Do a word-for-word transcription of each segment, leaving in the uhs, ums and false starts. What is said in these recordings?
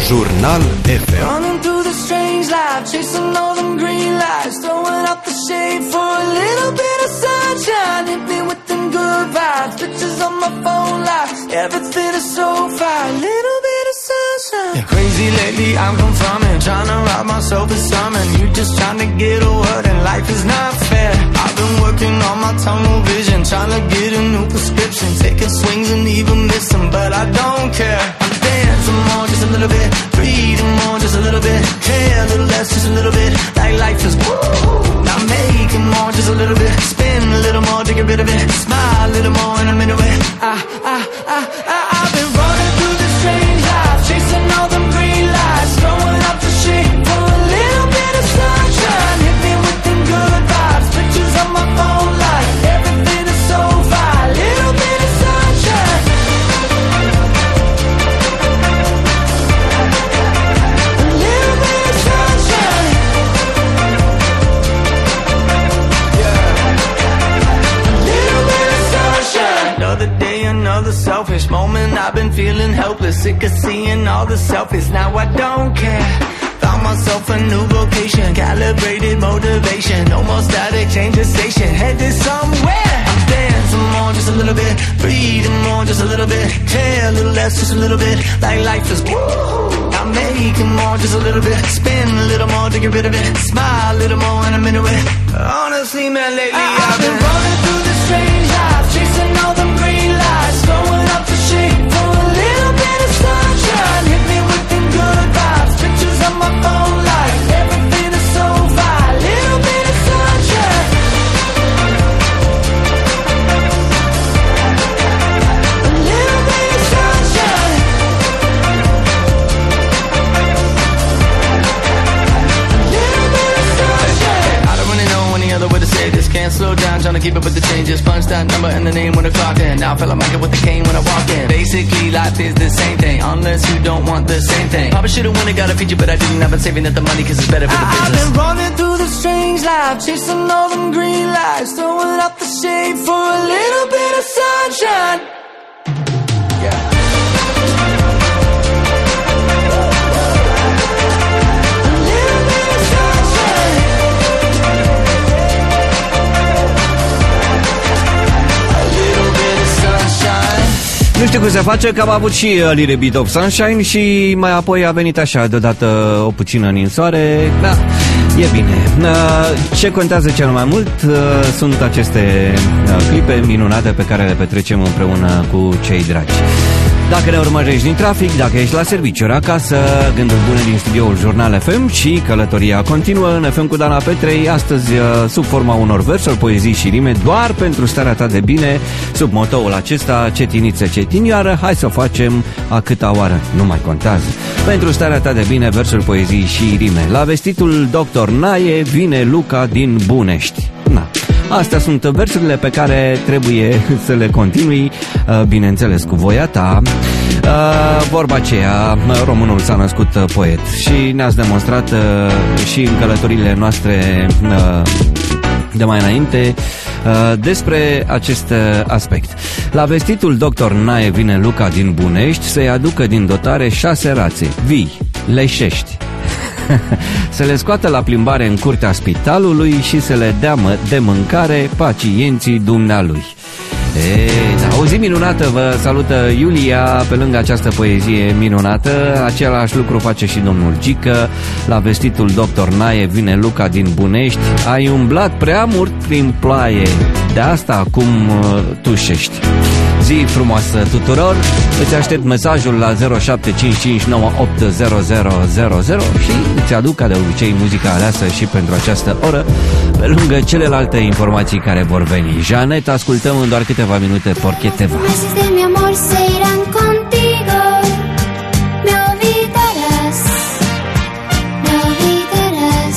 Jurnal F M. Running through the strange life, chasing all them green lights, throwing up the shade for a little bit of sunshine. Hit me with them good vibes, pictures on my phone life, everything is so fine. Little bit of sunshine. Yeah, crazy lately, I'm confirming, trying to rob myself of something. You just trying to get a word, and life is not fair. I've been working on my tunnel vision, trying to get a new prescription, taking swings and even missing, but I don't care. I'm dancing more, just a little bit, breathing more, just a little bit, care a little less, just a little bit, like life is woo. Now making more, just a little bit, spin a little more to get rid of it, smile a little more and I'm into it. I, I, I, I, I've been running through this strange life, chasing all them green lights, throwing up the shade for a little bit of sunshine. Hit me with them good vibes, pictures on my phone light, everything is so fine. Little bit of sunshine. A little bit of sunshine. Yeah. A little bit of sunshine. Another day, another selfish moment. I've been feeling helpless, sick of seeing all the selfies. Now I don't care. Found myself a new vocation, calibrated motivation. No more static, change the station, headed somewhere. I'm dancing more, just a little bit, breathing more, just a little bit, care a little less, just a little bit, like life is woo. I'm making more, just a little bit, spin a little more to get rid of it, smile a little more and I'm into it. Honestly, man, lately I, I've been running through this strange life, chasing all them green lights, throwing up the shade for a little bit of sunshine. Hit me with them good vibes, pictures on my phone light, everything is so fine. Little bit of sunshine. A little bit of sunshine. A little bit of sunshine. I don't really know any other way to say this. Can't slow down, trying to keep up with the changes. Punch that number and the name when I clock in. Now I feel like Michael with the cane when I walk in. Basically, life is the same thing, unless you don't want the same thing. Probably should've won it, got a feature, but I didn't. I've been saving up the money cause it's better for the business. I've been running through the strange life, chasing all them green lights, throwing up the shade for a little bit of sunshine. Yeah. Nu știu cum se face, că am avut și A Little Bit of Sunshine și mai apoi a venit așa deodată o puțină ninsoare. Da, e bine. Ce contează cel mai mult sunt aceste clipe minunate pe care le petrecem împreună cu cei dragi. Dacă ne urmărești din trafic, dacă ești la serviciu, acasă, gânduri bune din studioul Jurnal F M și călătoria continuă în F M cu Dana Petrei, astăzi sub forma unor versuri, poezii și rime, doar pentru starea ta de bine, sub motoul acesta, cetiniță, cetinioară, hai să o facem a câta oară, nu mai contează. Pentru starea ta de bine, versuri, poezii și rime. La vestitul doctor Naie vine Luca din Bunești. Na. Astea sunt versurile pe care trebuie să le continui, bineînțeles cu voia ta. Vorba aceea, românul s-a născut poet și ne-ați demonstrat și în călătorile noastre de mai înainte despre acest aspect. La vestitul doctor Naie vine Luca din Bunești să-i aducă din dotare șase rațe vii, leșești, să le scoată la plimbare în curtea spitalului și să le dea de mâncare pacienții dumnealui. E, da, o zi minunată vă salută Iulia. Pe lângă această poezie minunată, același lucru face și domnul Gică. La vestitul doctor Naie vine Luca din Bunești. Ai umblat prea mult prin ploaie, de asta acum uh, tușești. Zi frumoasă tuturor. Îți aștept mesajul la zero șapte cinci cinci nouă opt zero zero zero zero și îți aduc ca de obicei muzica aleasă și pentru această oră, pe lângă celelalte informații care vor veni. Janet, ascultăm în doar câteva minute Porque te va. Meses de mi amor se irán contigo. Me olvidarás. Me olvidarás.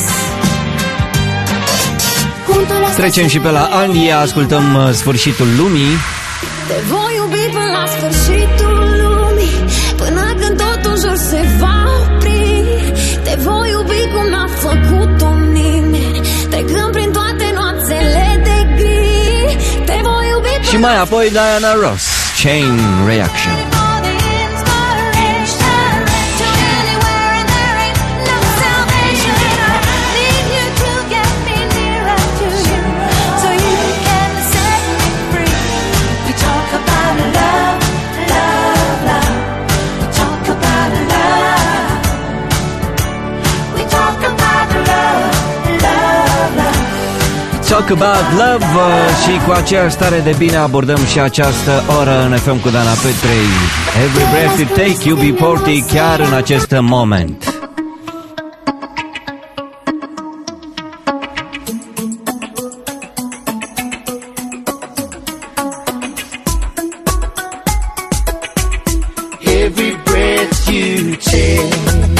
Trecem și pe la Anglia, ascultăm Sfârșitul lumii. Te voi iubi până la sfârșitul lumii, până când totul jur se va opri. Te voi iubi cum n-a făcut-o nimeni, trecând prin toate noaptele de gri. Te voi iubi până și mai apoi Diana Ross, Chain Reaction. Talk About Love și cu aceeași stare de bine abordăm și această oră în F M cu Dana Petrei. Every breath you take, U B patruzeci, chiar în acest moment. Every breath you take,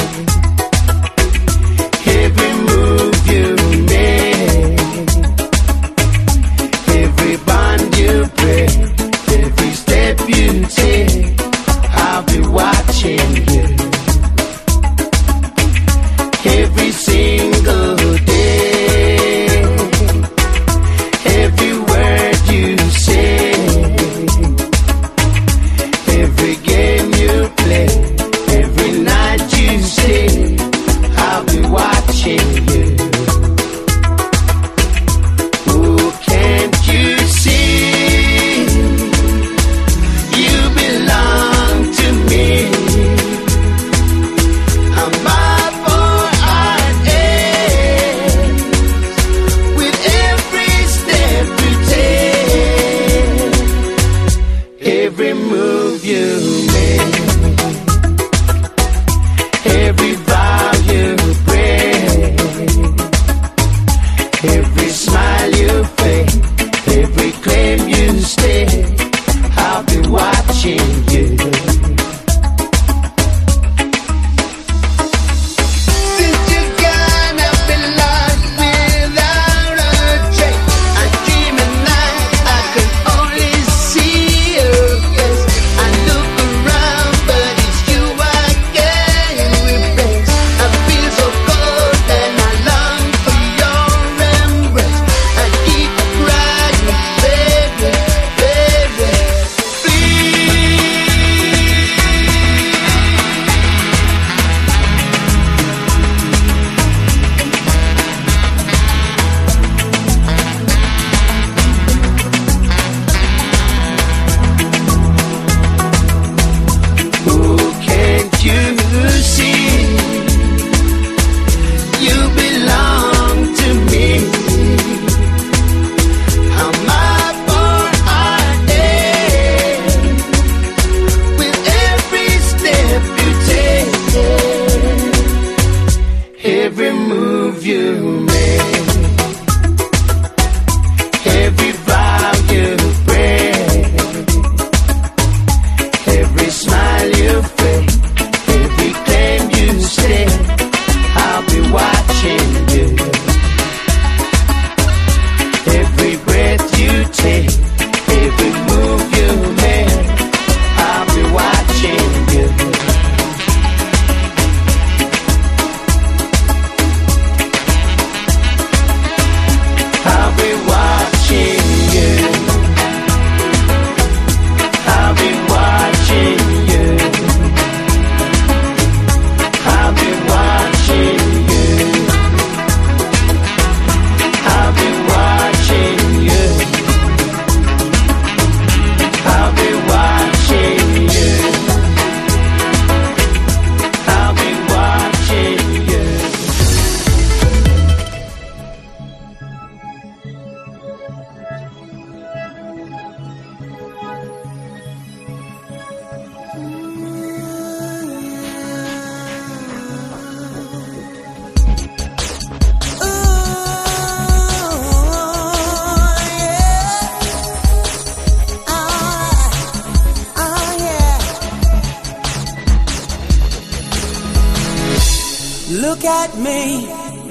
look at me.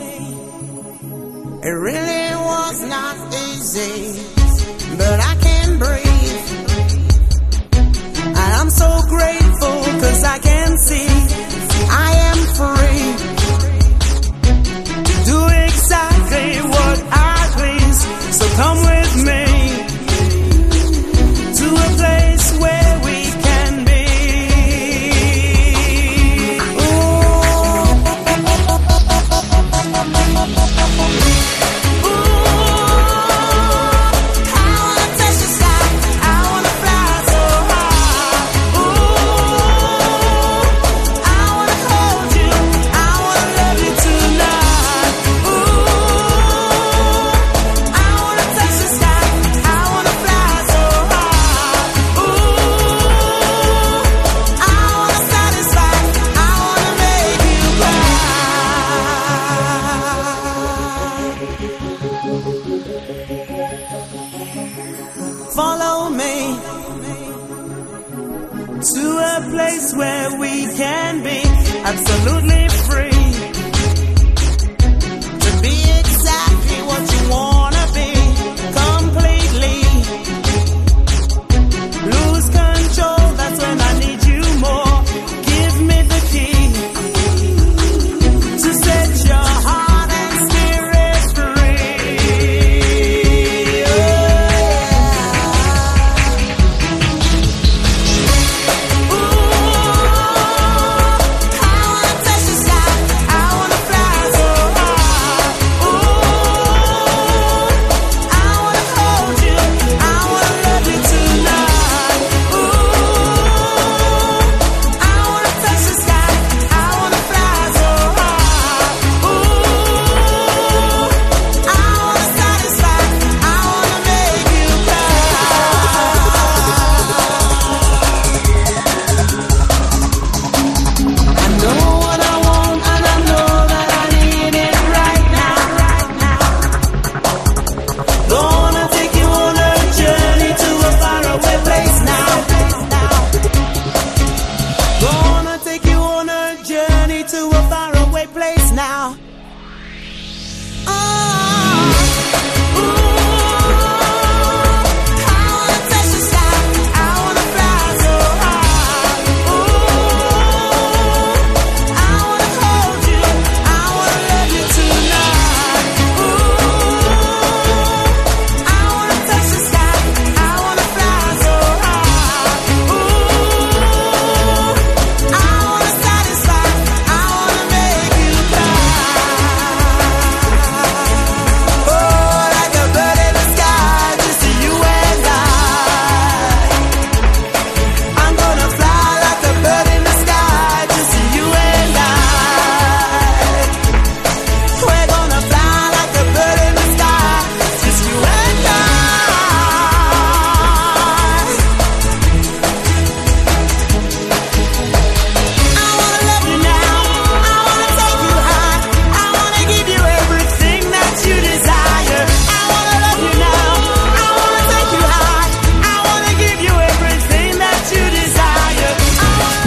It really was not easy, but I can breathe. And I'm so grateful 'cause I can see I am free to do exactly what I please. So come with me to a place where we can be.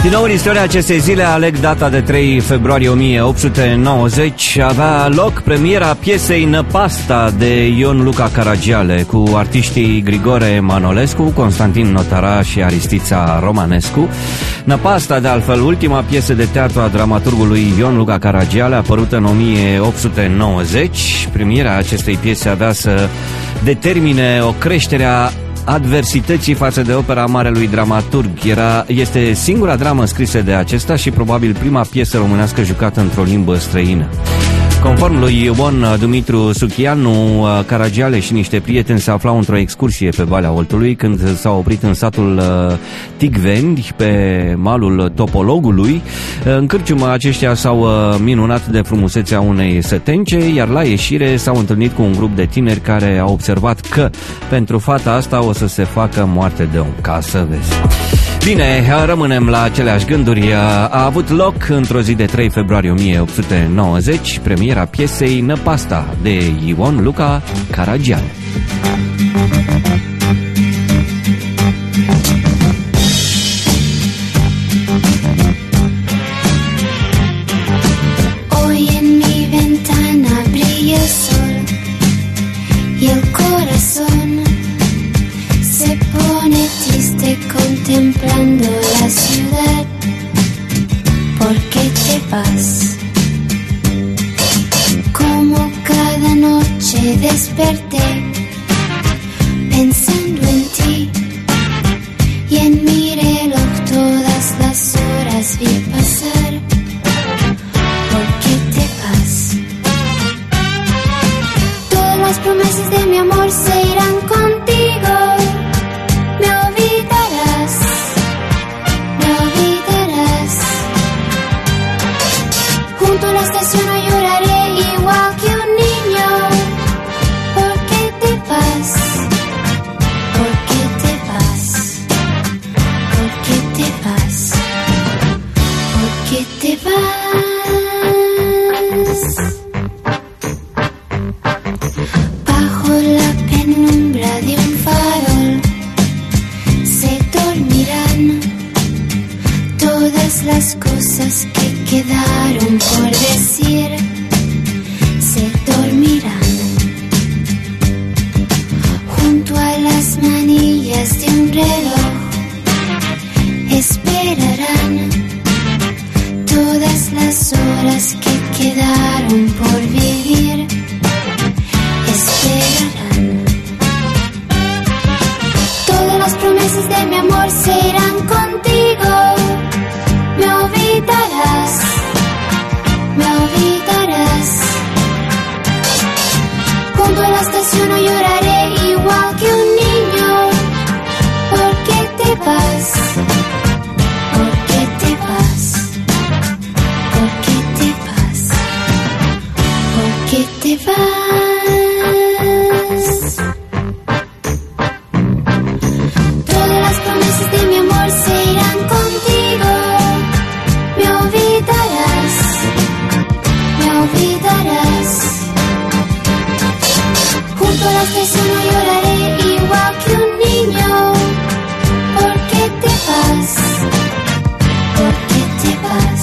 Din nou, în istoria acestei zile aleg data de trei februarie o mie opt sute nouăzeci. Avea loc premiera piesei Năpasta de Ion Luca Caragiale cu artiștii Grigore Manolescu, Constantin Notara și Aristița Romanescu. Năpasta, de altfel, ultima piesă de teatru a dramaturgului Ion Luca Caragiale, apărută în o mie opt sute nouăzeci. Premiera acestei piese avea să determine o creștere a adversității față de opera marelui dramaturg. Era, este singura dramă scrisă de acesta și probabil prima piesă românească jucată într-o limbă străină. Conform lui Ion Dumitru Suchianu, Caragiale și niște prieteni se aflau într-o excursie pe Valea Oltului când s-au oprit în satul Ticveni, pe malul Topologului. În cârciumă aceștia s-au minunat de frumusețea unei sătence, iar la ieșire s-au întâlnit cu un grup de tineri care au observat că pentru fata asta o să se facă moarte de om. Ca să vezi. Bine, rămânem la aceleași gânduri. A avut loc într-o zi de trei februarie o mie opt sute nouăzeci premiera piesei Năpasta de Ion Luca Caragiale. Hoy en mi ventana brilla el sol y el corazón se pone triste contemplando la ciudad. ¿Por qué te vas? Como cada noche desperté pensando en ti y en mi reloj todas las horas vi pasar. ¿Por qué te vas? Todas las promesas de mi amor se irán contigo. Me olvidarás, me olvidarás. Junto a la estación no lloraré igual que un niño. ¿Por qué te vas? ¿Por qué te vas? ¿Por qué te vas? ¿Por qué te vas? Bajo la penumbra de un farol se dormirán todas las cosas que quedaron por decir. Se dormirán junto a las manillas de un reloj. Esperarán todas las horas que quedaron por vivir. Esperarán. Todas las promesas de mi amor se irán contigo. Me olvidarás, me olvidarás. Junto a la estación no lloraré igual que un niño. ¿Por qué te vas? ¿Por qué te vas? ¿Por qué te vas? ¿Por qué te vas? Todas las promesas de mi amor se irán contigo. Me olvidarás, me olvidarás. Junto a la estación no lloraré igual que un niño. ¿Por qué te vas? ¿Por qué te vas?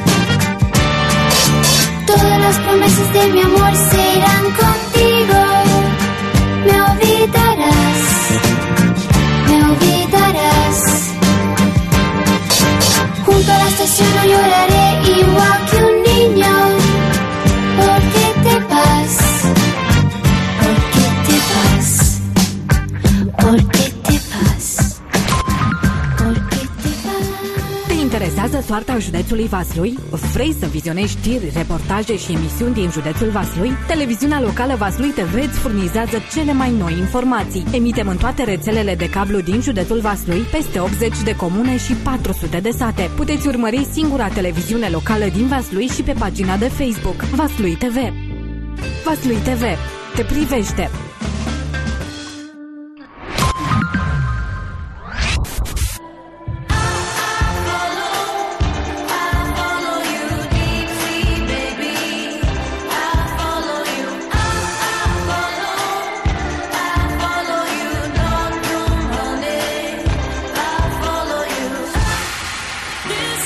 Todas las promesas de mi amor se irán contigo. Me olvidarás, me olvidarás. Junto a la estación no lloraré igual que un niño. ¿Por qué te vas? ¿Por qué te vas? ¿Por qué te vas? ¿Por qué te vas? Te interesează soarta județului Vaslui? Vrei să vizionezi știri, reportaje și emisiuni din județul Vaslui? Televiziunea locală Vaslui T V îți furnizează cele mai noi informații. Emitem în toate rețelele de cablu din județul Vaslui, peste optzeci de comune și patru sute de sate. Puteți urmări singura televiziune locală din Vaslui și pe pagina de Facebook Vaslui T V. Vaslui T V te privește. This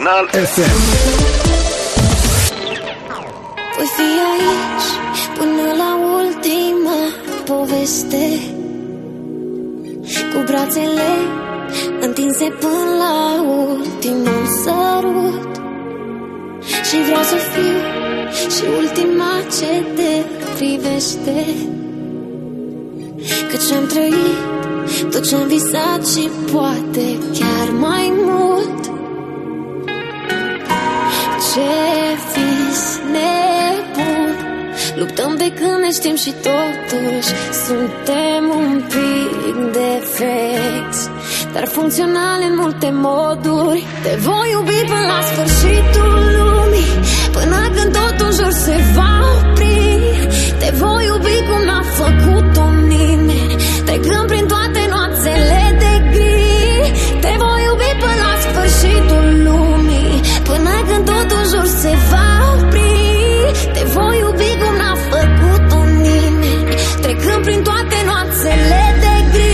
Național F M. Voi fi aici până la ultima poveste, cu brațele întinse până la ultimul sărut. Și vreau să fiu și ultima ce te privește, căci am trăit tot ce-am visat și poate chiar mai mult. Ce vis nebun, luptăm de când ne știm și totuși suntem un pic defecți, dar funcționale în multe moduri. Te voi iubi până la sfârșitul lumii, până când totul în jur se va opri. Te voi iubi cum n-a făcut-o nimeni, trecând prin toate noaptele de gri. Te voi iubi până la sfârșitul lumii, până când totul în jur se va opri. Te voi iubi cum n-a făcut-o nimeni, trecând prin toate noaptele de gri.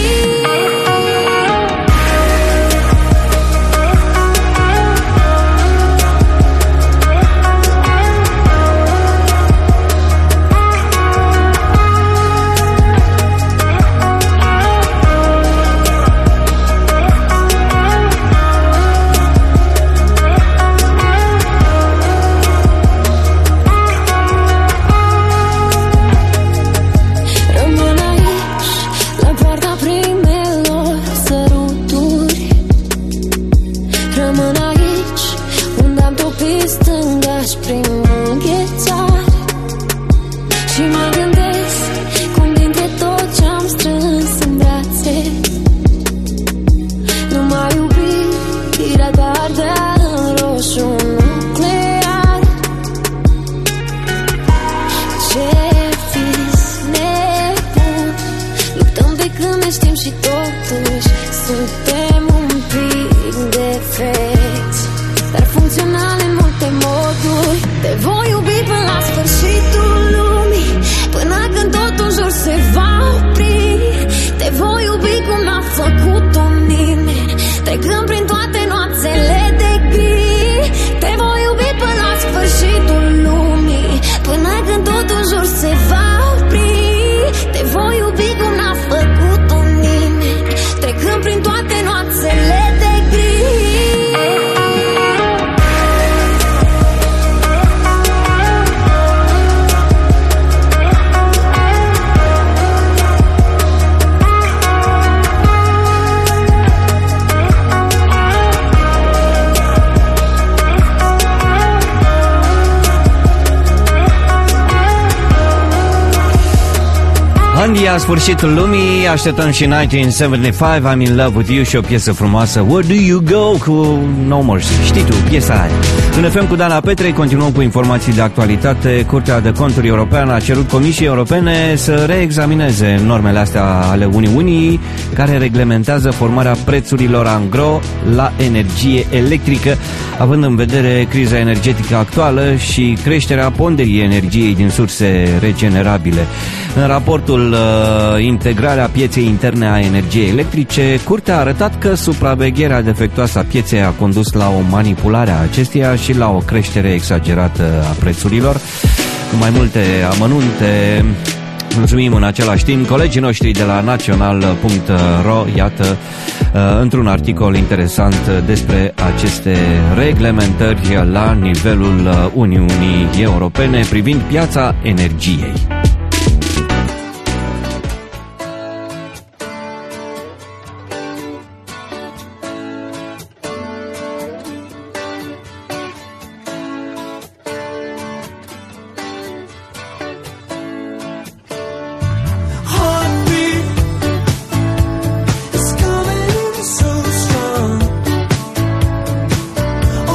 India, sfârșitul lumii, așteptăm și nouăsprezece șaptezeci și cinci, I'm in love with you și o piesă frumoasă, Where do you go, cu No Mercy. Știi tu, piesa aia. În F M cu Dana Petre, continuăm cu informații de actualitate. Curtea de Conturi Europeană a cerut Comisiei Europene să reexamineze normele astea ale Uniunii care reglementează formarea prețurilor angro la energie electrică, având în vedere criza energetică actuală și creșterea ponderii energiei din surse regenerabile. În raportul uh, Integrarea pieței interne a energiei electrice, Curtea a arătat că supravegherea defectuoasă a pieței a condus la o manipulare a acesteia și la o creștere exagerată a prețurilor. Cu mai multe amănunte, mulțumim în același timp colegii noștri de la național punct ro, iată, într-un articol interesant despre aceste reglementări la nivelul Uniunii Europene privind piața energiei.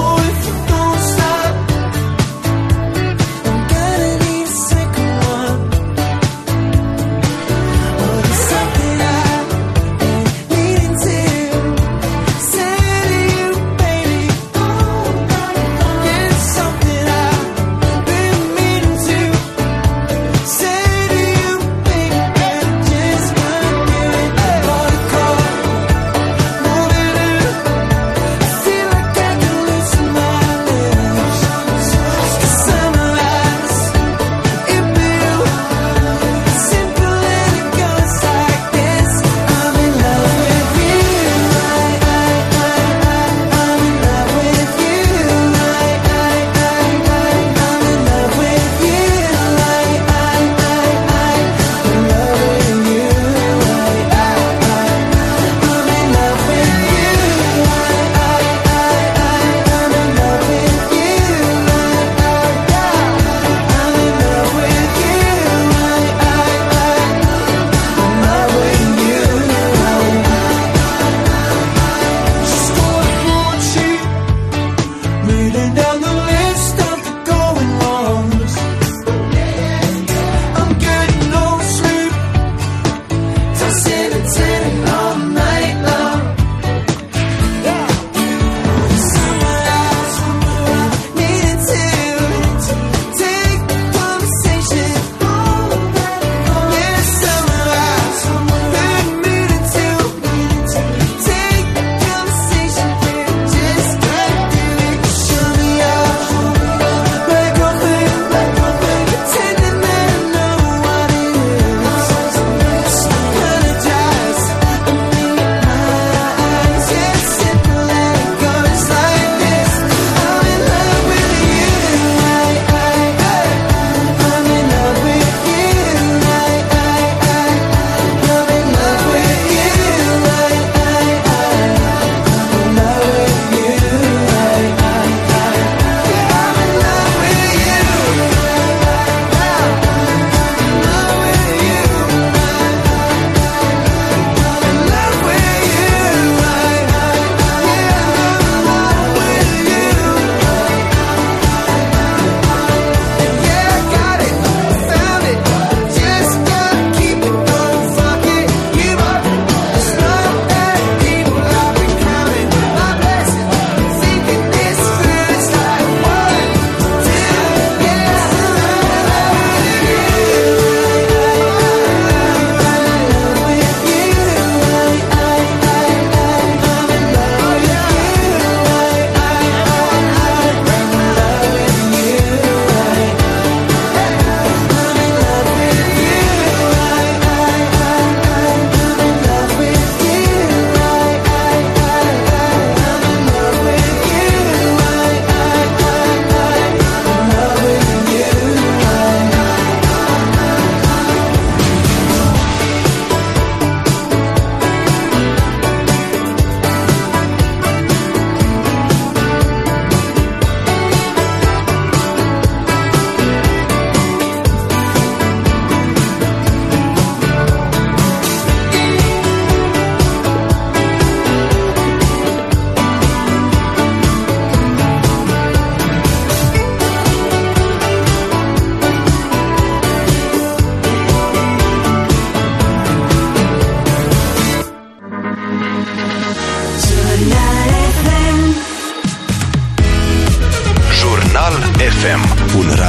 One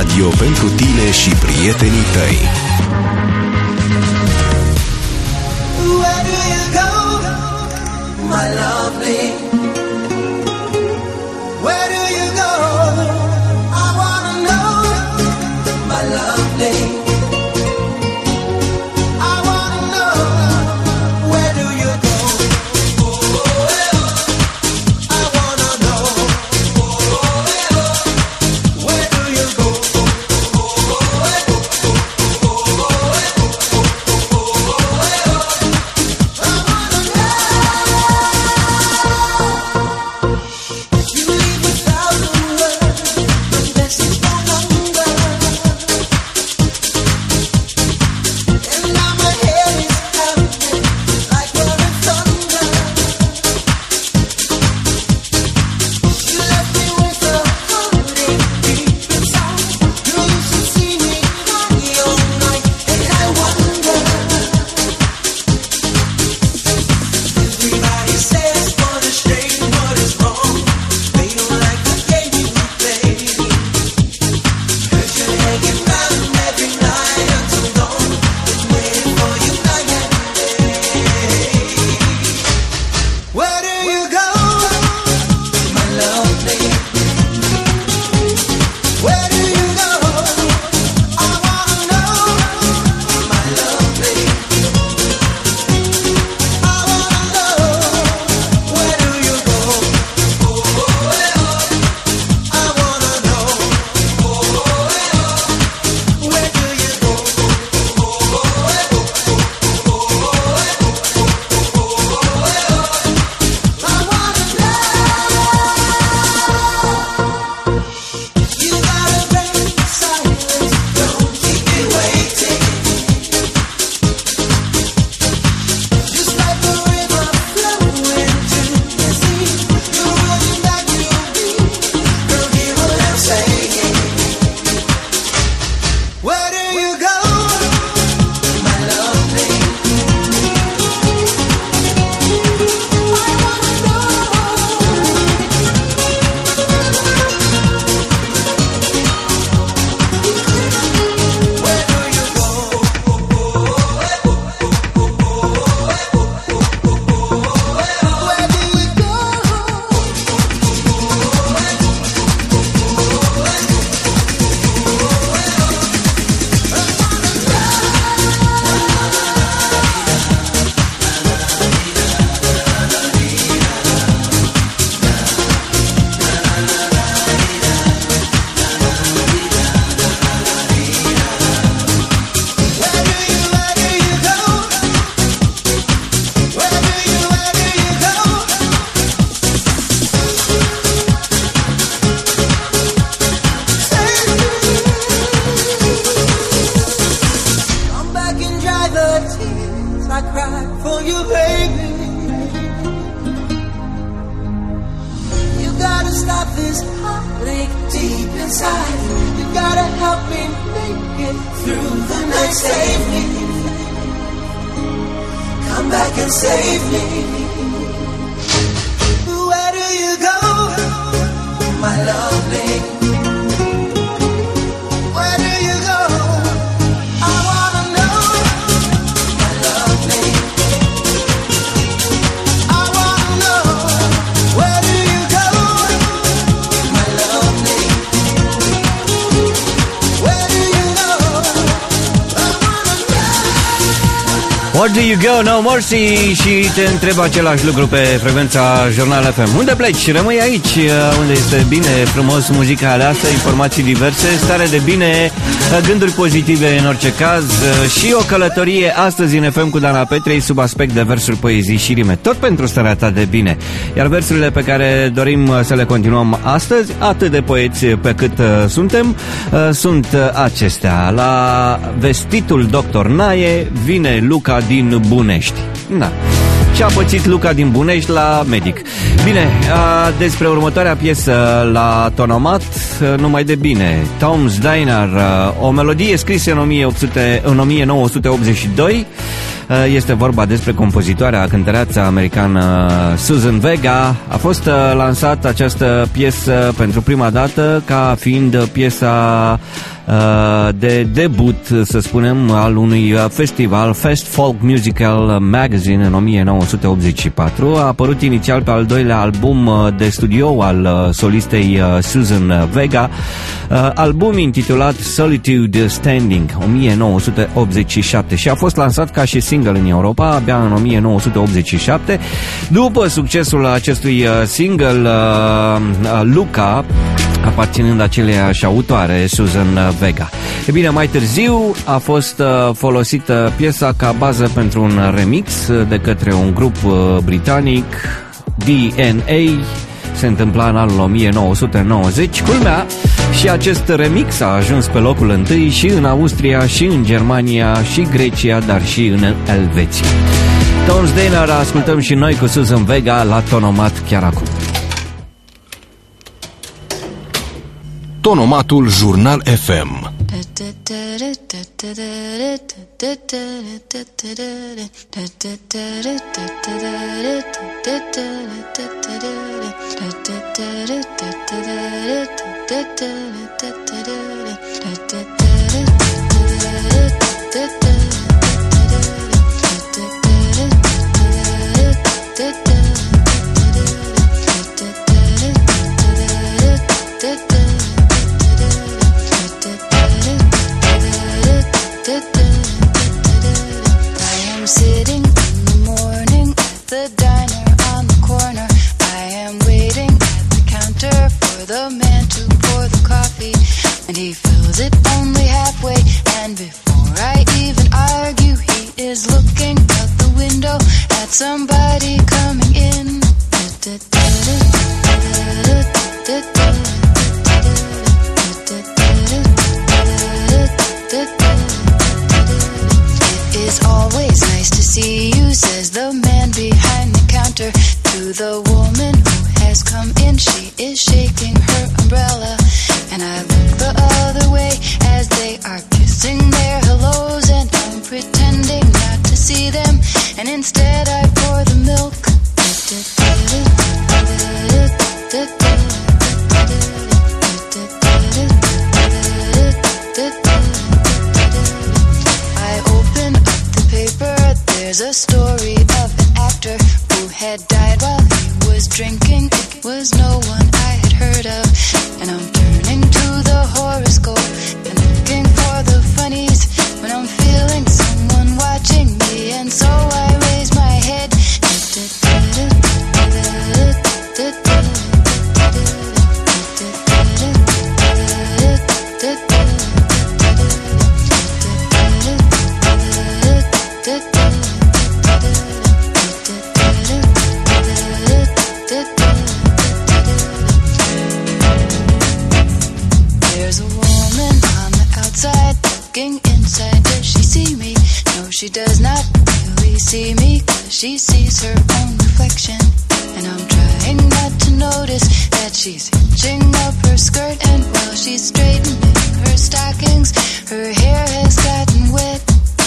radio pentru tine și prietenii tăi. Where do you go, my lovely? Where do you go? I wanna know, my lovely. I wanna know, where do you go? I wanna know, where do you go? Where do you go, No Mercy? Și te întreb același lucru pe frecvența Jurnal F M. Unde pleci? Rămâi aici, unde este bine, frumos, muzica aleasă, informații diverse, stare de bine, gânduri pozitive în orice caz și o călătorie astăzi în F M cu Dana Petrei sub aspect de versuri, poezii și rime. Tot pentru starea ta de bine. Iar versurile pe care dorim să le continuăm astăzi, atât de poeți pe cât suntem, sunt acestea. La vestitul doctor Naie vine Luca din Bunești. Da. Ce a pățit Luca din Bunești la medic. Bine, despre următoarea piesă la Tonomat, numai de bine. Tom's Diner, o melodie scrisă în, o mie opt sute, în o mie nouă sute optzeci și doi. Este vorba despre compozitoarea, cântăreața americană Suzanne Vega. A fost lansată această piesă pentru prima dată ca fiind piesa de debut, să spunem, al unui festival, Fest Folk Musical Magazine, în o mie nouă sute optzeci și patru. A apărut inițial pe al doilea album de studio al solistei Suzanne Vega, album intitulat Solitude Standing, o mie nouă sute optzeci și șapte, și a fost lansat ca și single în Europa abia în o mie nouă sute optzeci și șapte. După succesul acestui single, Luca, aparținând aceleiași autoare, Suzanne Vega. E bine, mai târziu a fost folosită piesa ca bază pentru un remix de către un grup britanic, D N A. Se întâmpla în anul o mie nouă sute nouăzeci. Culmea, și acest remix a ajuns pe locul întâi și în Austria, și în Germania, și Grecia, dar și în Elveția. Tom's Diner ascultăm și noi cu Suzanne Vega la Tonomat chiar acum. Tonomatul Jurnal F M. Sitting in the morning at the diner on the corner. I am waiting at the counter for the man to pour the coffee, and he fills it only halfway. And before I even argue, he is looking out the window at somebody coming in. It is always nice to see you, says the man behind the counter to the woman who has come in. She is shaking her umbrella, and I look the other way as they are kissing their hellos, and I'm pretending not to see them, and instead I pour the milk. I open up the paper, there's a story of an actor who had died while he was drinking. It was no one I had heard of, and I'm turning to the horoscope and looking for the funnies when I'm feeling someone watching me, and so I raise my head. There's a woman on the outside looking inside. Does she see me? No, she does not really see me, 'cause she sees her own reflection. And I'm trying not to notice that she's hitching up her skirt, and while she's straightening her stockings, her hair has gotten wet.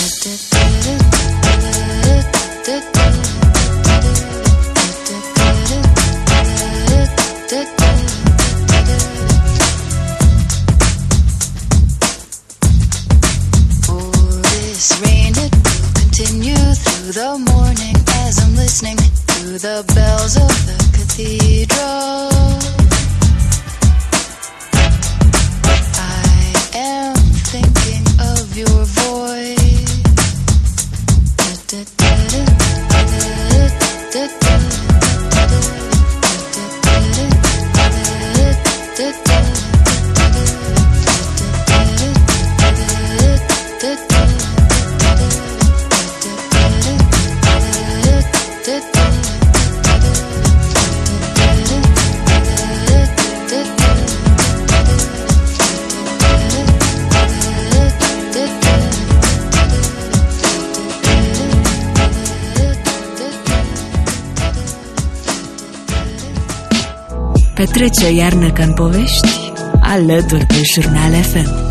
The morning as I'm listening to the bells of the cathedral. I am thinking of your voice. că trece o iarnă ca în povești, alături de Jurnal F M.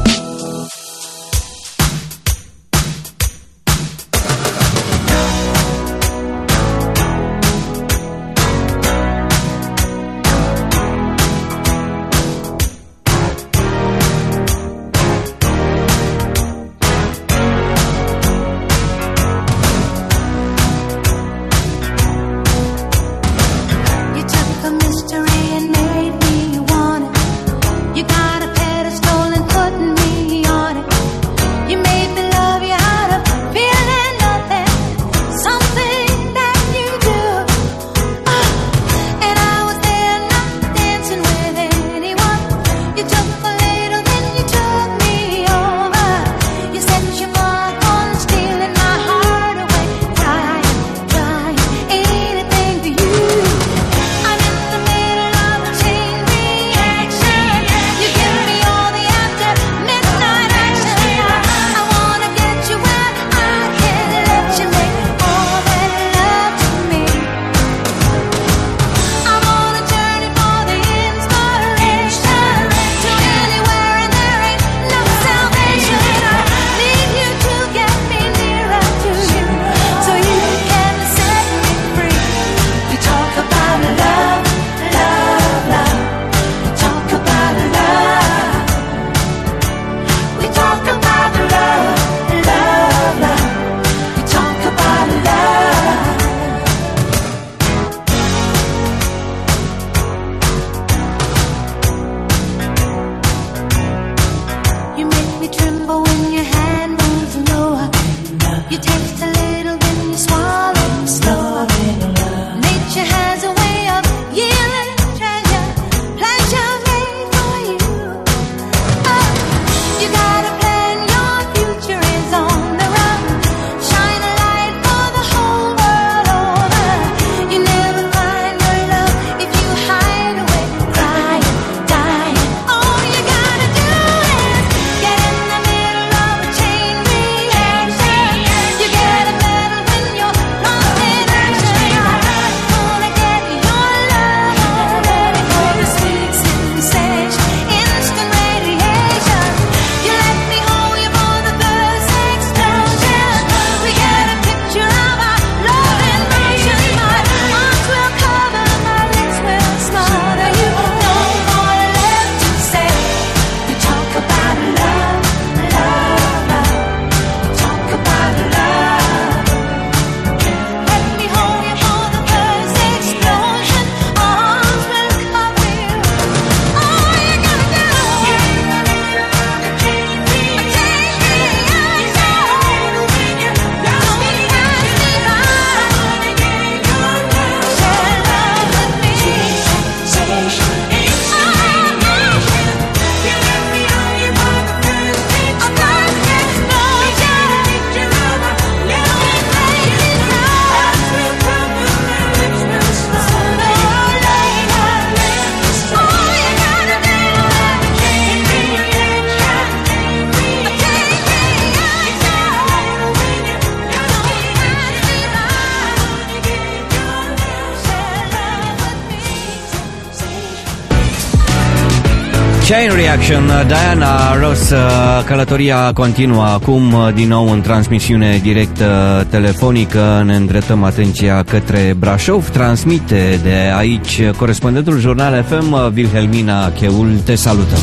Chain Reaction, Diana Ross. Călătoria continuă acum din nou în transmisiune directă telefonică. Ne îndreptăm atenția către Brașov. Transmite de aici corespondentul Jurnal F M, Wilhelmina Cheul. Te salutăm!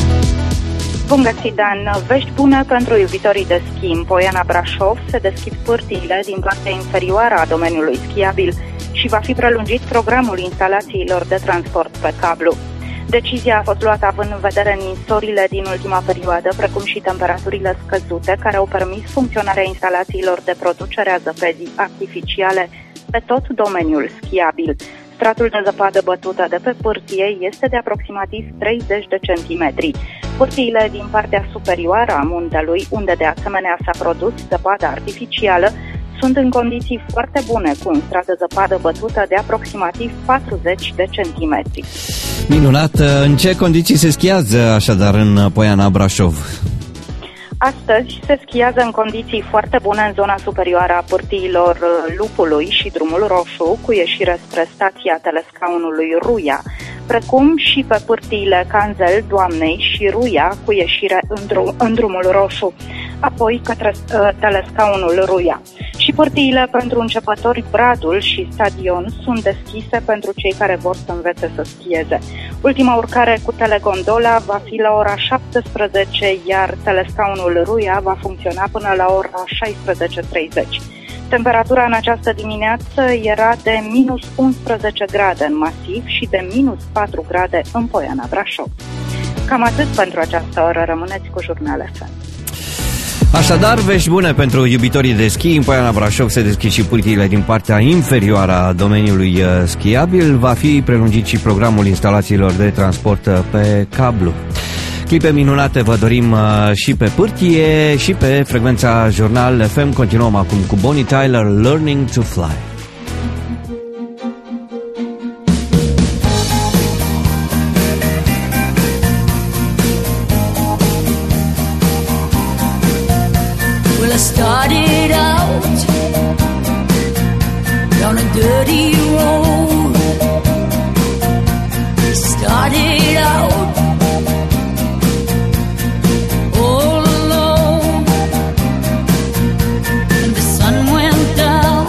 Bun găsit, Dan! Vești bune pentru iubitorii de schi. În Poiana Brașov se deschid pârtiile din partea inferioară a domeniului schiabil și va fi prelungit programul instalațiilor de transport pe cablu. Decizia a fost luată având în vedere ninsorile din ultima perioadă, precum și temperaturile scăzute, care au permis funcționarea instalațiilor de producere a zăpezii artificiale pe tot domeniul schiabil. Stratul de zăpadă bătută de pe pârtie este de aproximativ treizeci de centimetri. Pârtiile din partea superioară a muntelui, unde de asemenea s-a produs zăpadă artificială, sunt în condiții foarte bune, cu un strat de zăpadă bătută de aproximativ patruzeci de centimetri. Minunat! În ce condiții se schiază așadar în Poiana Brașov? Astăzi se schiază în condiții foarte bune în zona superioară a pârtiilor Lupului și Drumul Roșu, cu ieșire spre stația telescaunului Ruia. precum și pe pârtiile Canzel, Doamnei și Ruia cu ieșire în, drum, în drumul roșu, apoi către uh, telescaunul Ruia. Și pârtiile pentru începători Bradul și Stadion sunt deschise pentru cei care vor să învețe să schieze. Ultima urcare cu telegondola va fi la ora șaptesprezece, iar telescaunul Ruia va funcționa până la ora șaisprezece treizeci. Temperatura în această dimineață era de minus unsprezece grade în Masiv și de minus patru grade în Poiana Brașov. Cam atât pentru această oră. Rămâneți cu Jurnal F M. Așadar, vești bune pentru iubitorii de schi. În Poiana Brașov se deschid și pârtiile din partea inferioară a domeniului schiabil. Va fi prelungit și programul instalațiilor de transport pe cablu. Clipe minunate vă dorim și pe pârtie și pe frecvența Jurnal F M. Continuăm acum cu Bonnie Tyler, Learning to Fly. Well, I started out down a dirty road. Started out all alone, and the sun went down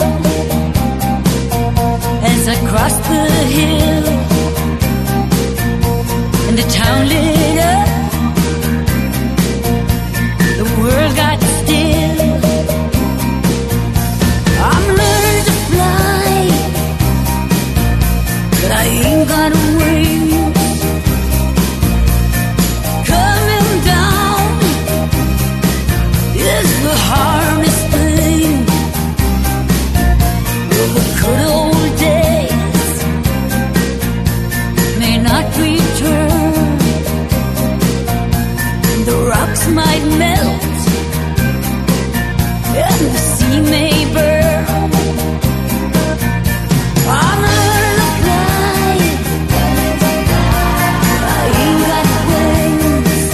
as I crossed the hill, and the town lit up. The world got still. I'm learning to fly, but I ain't got wings. Coming down is the hardest thing. Well, the good old days may not return. The rocks might melt and the sea may burn. I'm learning to fly. I ain't got wings.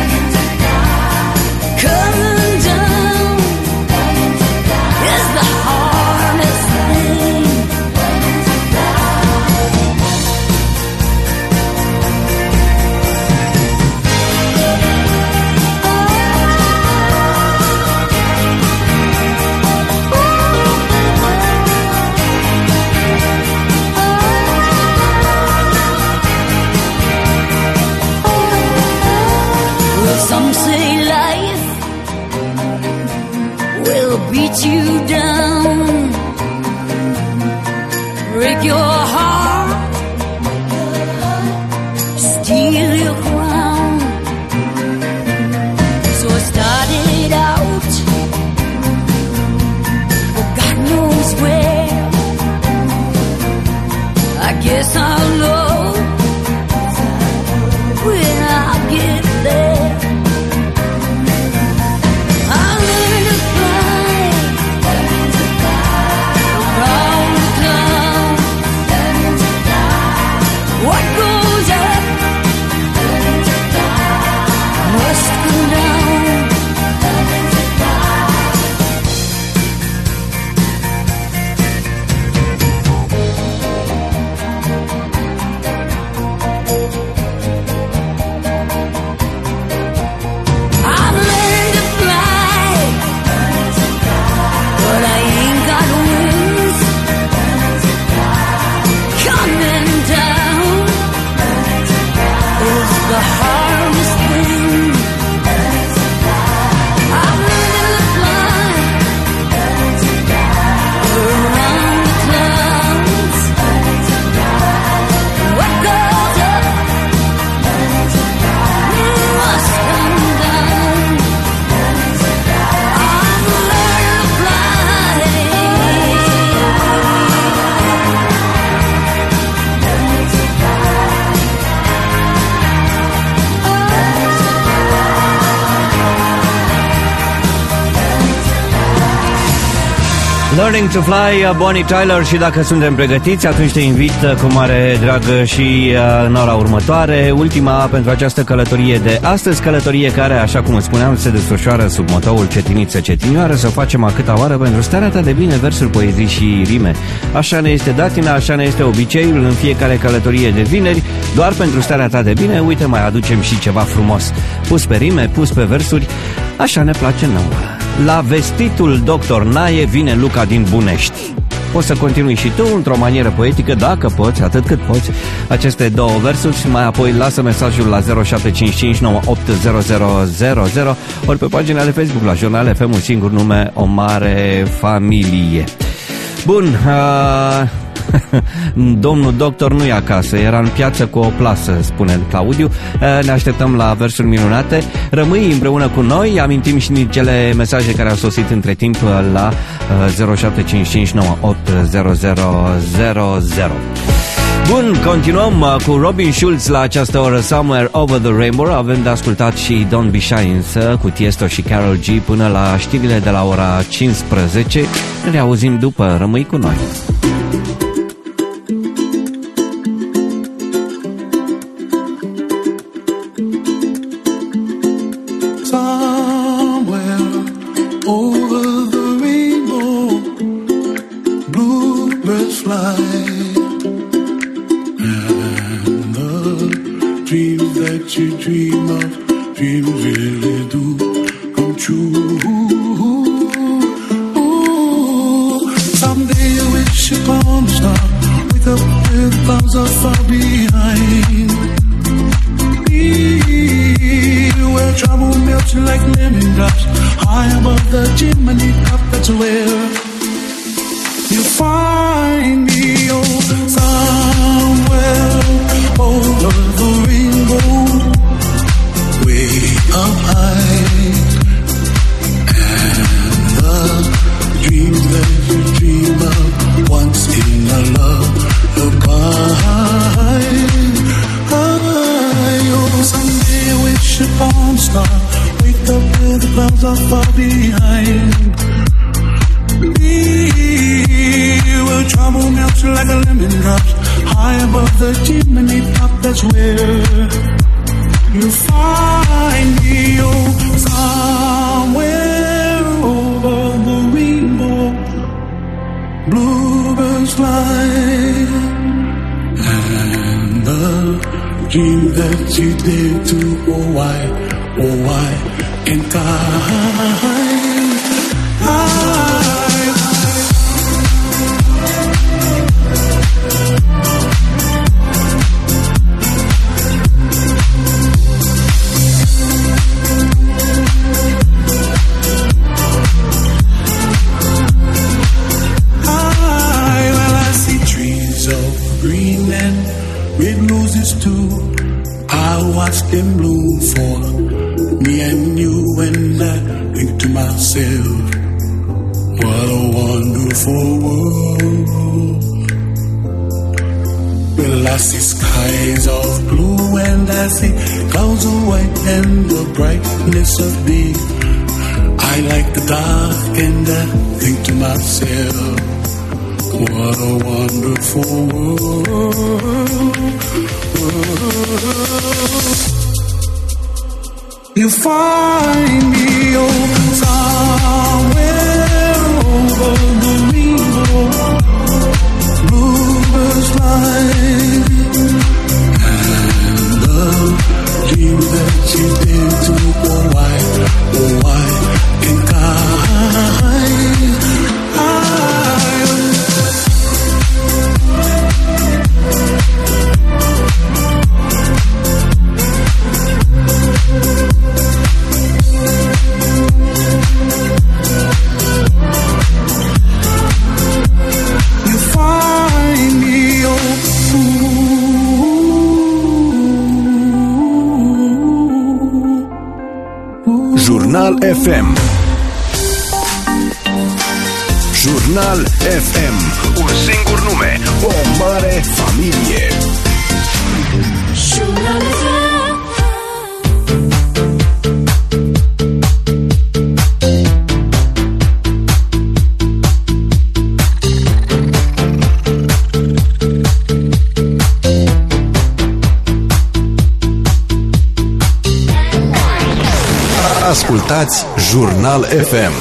Coming down is the hardest thing. Well, some say life will beat you down, break your heart, steal your crown. So I started out, for God knows where. I guess I'll know when I get there. I'll learn to fly around the clouds. What goes up must come down. Learning to Fly, Bonnie Tyler. Și dacă suntem pregătiți, atunci te invit cu mare drag și în ora următoare, ultima pentru această călătorie de astăzi, călătorie care, așa cum îți spuneam, se desfășoară sub motoul Cetiniță Cetinioară. Să o facem a câta oară pentru starea ta de bine, versuri, poezii și rime. Așa ne este datina, așa ne este obiceiul în fiecare călătorie de vineri. Doar pentru starea ta de bine, uite, mai aducem și ceva frumos, pus pe rime, pus pe versuri. Așa ne place nouă. La vestitul doctor Naie vine Luca din Bunești. Poți să continui și tu într-o manieră poetică, dacă poți, atât cât poți, aceste două versuri și mai apoi lasă mesajul la zero șapte cinci cinci nouă opt zero zero zero zero ori pe pagina de Facebook la Jurnal F M, un singur nume, o mare familie. Bun, uh... domnul doctor nu e acasă, era în piață cu o plasă, spune Claudiu. Ne așteptăm la versuri minunate. Rămâi împreună cu noi. Amintim și cele mesaje care au sosit între timp la zero șapte cinci cinci nouă opt zero zero zero zero. Bun, continuăm cu Robin Schulz la această oră, Somewhere Over the Rainbow. Avem de ascultat și Don't Be Shy însă cu Tiesto și Karol G până la știrile de la ora cincisprezece. Ne reauzim după, rămâi cu noi. Jurnal F M. Jurnal F M. Un singur nume, o mare familie. Jurnal F M. Ascultați Jurnal F M.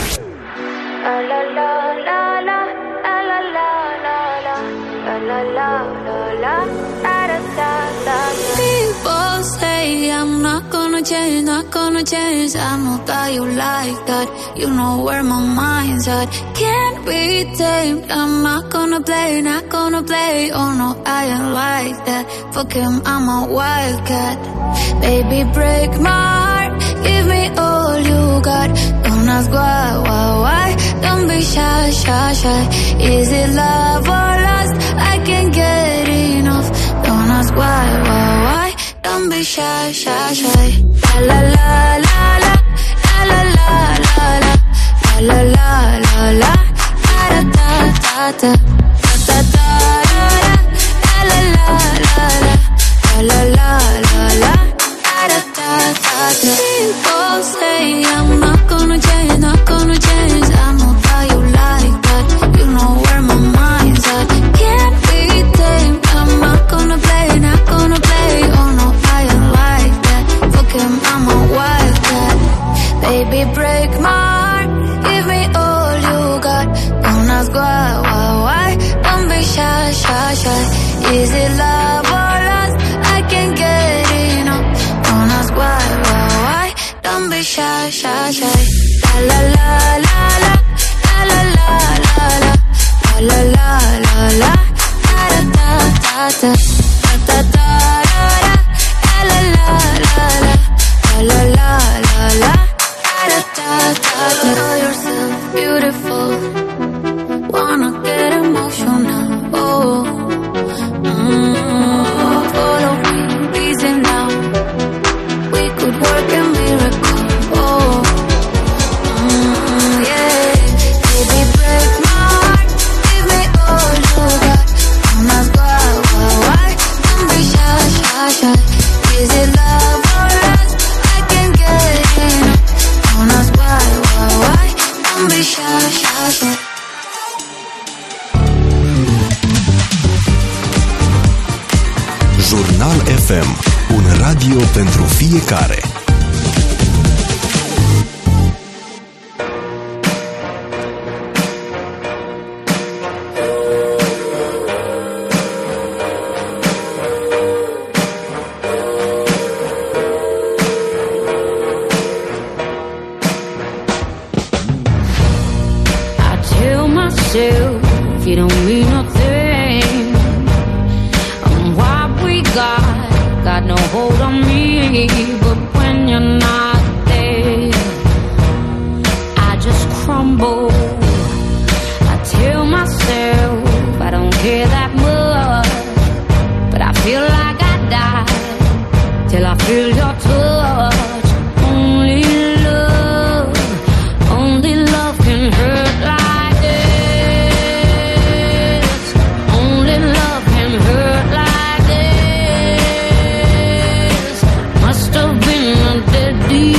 People say I'm not gonna change, not gonna change. I know that you like that. You know where my mind's at. Can't be tamed. I'm not gonna play, not gonna play. Oh no, I ain't like that. Fuck him, I'm a wildcat. Baby, break my heart. Give me all you got. Don't ask why, why, why. Don't be shy, shy, shy. Is it love or lust? I can't get enough. Don't ask why, why, why. Don't be shy, shy, shy. La la la la la la la la la la la la la la da da da da da da la la la la la la la la da da da da. People say I'm not gonna change, not gonna change. I know that you like that. You know where my mind's at. Can't be tamed. I'm not gonna play, not gonna play. Oh no, I ain't like that. Fuck him, I'm a wildcat. Baby, break my heart. Give me all you got. Don't ask why, why, why. Don't be shy, shy, shy. Is it love or lust? I can't get enough. Don't ask why, why, why. Don't be shy, shy, shy. La la la la la la la la la la la la la da da da da da da da la la la la la la la la da da da. Know yourself beautiful. Wanna get emotional. Oh, mm, follow me, easy now. We could work a miracle. Oh, mm, yeah. Baby, break my heart. Give me all you got. Don't ask why, why, why. Don't be shy, shy, shy. Is it love or lust? I can't get enough. Don't ask why, why, why. Don't be shy, shy, shy. Jurnal F M, un radio pentru fiecare. I tell myself you don't mean nothing. And what we got got no hold on me. But when you're not there, I just crumble. I tell myself I don't care that much, but I feel like I die till I feel your touch. Only love, only love can hurt like this. Only love can hurt like this. Must have been a deadly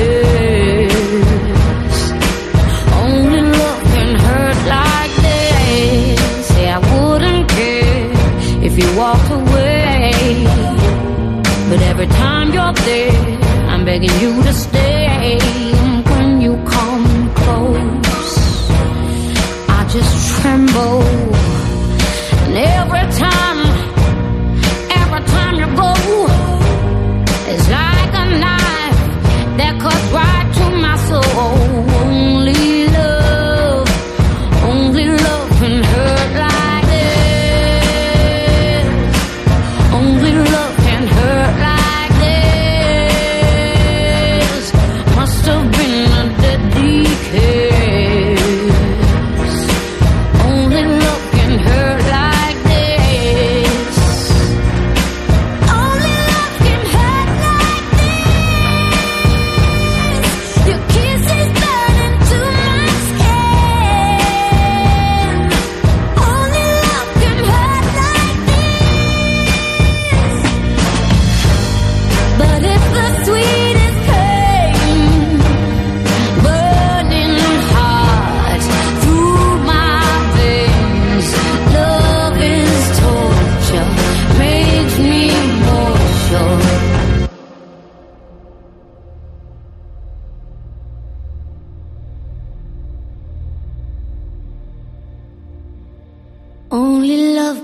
kiss. Only love can hurt like this. Say I wouldn't care if you walked away, but every time you're there, I'm begging you to stay. When you come close, I just tremble. And every time, every time you go, it's like a knife that cuts right to my soul. Only love, only love can hurt like this. Only love can hurt like this. Must have been a deadly kiss. Only love can hurt like this.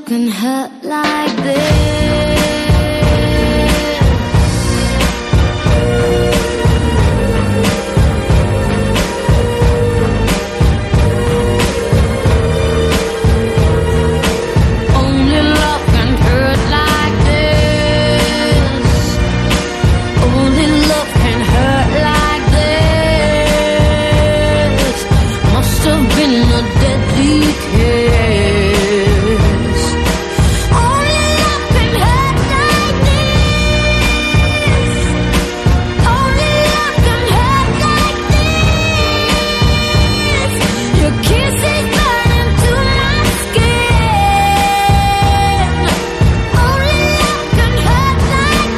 can hurt like this. Only love can hurt like this. Only love can hurt like this. Must have been a deadly kiss. Only love can hurt like this. Only love can hurt like this. Your kiss is burning to my skin. Only love can hurt like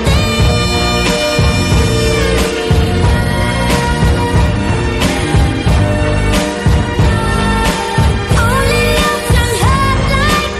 Only love can hurt like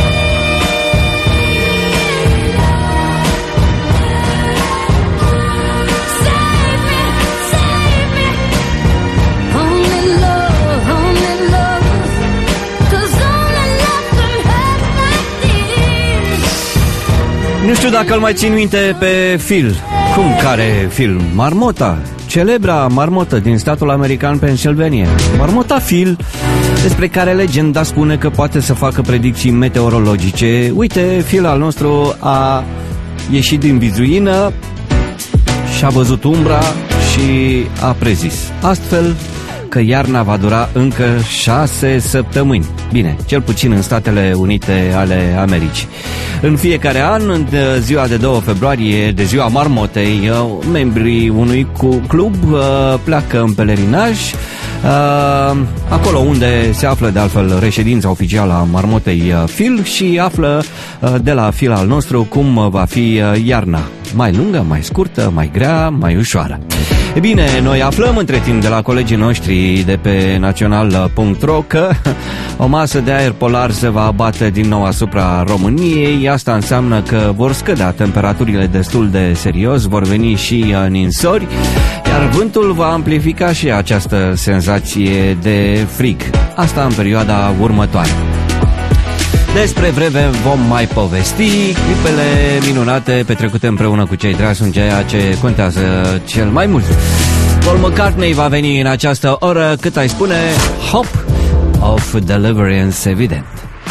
Save me, save me. Only love, only love. 'Cause only love can hurt like this. Nu știu dacă îl mai țin minte pe Phil. Cum care film? Marmota. Celebra marmotă din statul american Pennsylvania. Marmota Phil, despre care legenda spune că poate să facă predicții meteorologice. Uite, Phil al nostru a ieșit din vizuină și-a văzut umbra și a prezis astfel că iarna va dura încă șase săptămâni. Bine, cel puțin în Statele Unite ale Americii. În fiecare an, în ziua de doi februarie, de ziua marmotei, membrii unui club pleacă în pelerinaj, acolo unde se află de altfel reședința oficială a marmotei Phil, și află de la Phil al nostru cum va fi iarna. Mai lungă, mai scurtă, mai grea, mai ușoară. E bine, noi aflăm între timp de la colegii noștri de pe național punct ro că o masă de aer polar se va abate din nou asupra României. Asta înseamnă că vor scădea temperaturile destul de serios, vor veni și ninsori, iar vântul va amplifica și această senzație de frig. Asta în perioada următoare. Despre vreme vom mai povesti. Clipele minunate petrecute împreună cu cei dragi sunt ceea ce contează cel mai mult. Paul McCartney va veni în această oră, cât ai spune, Hope of Deliverance, evident.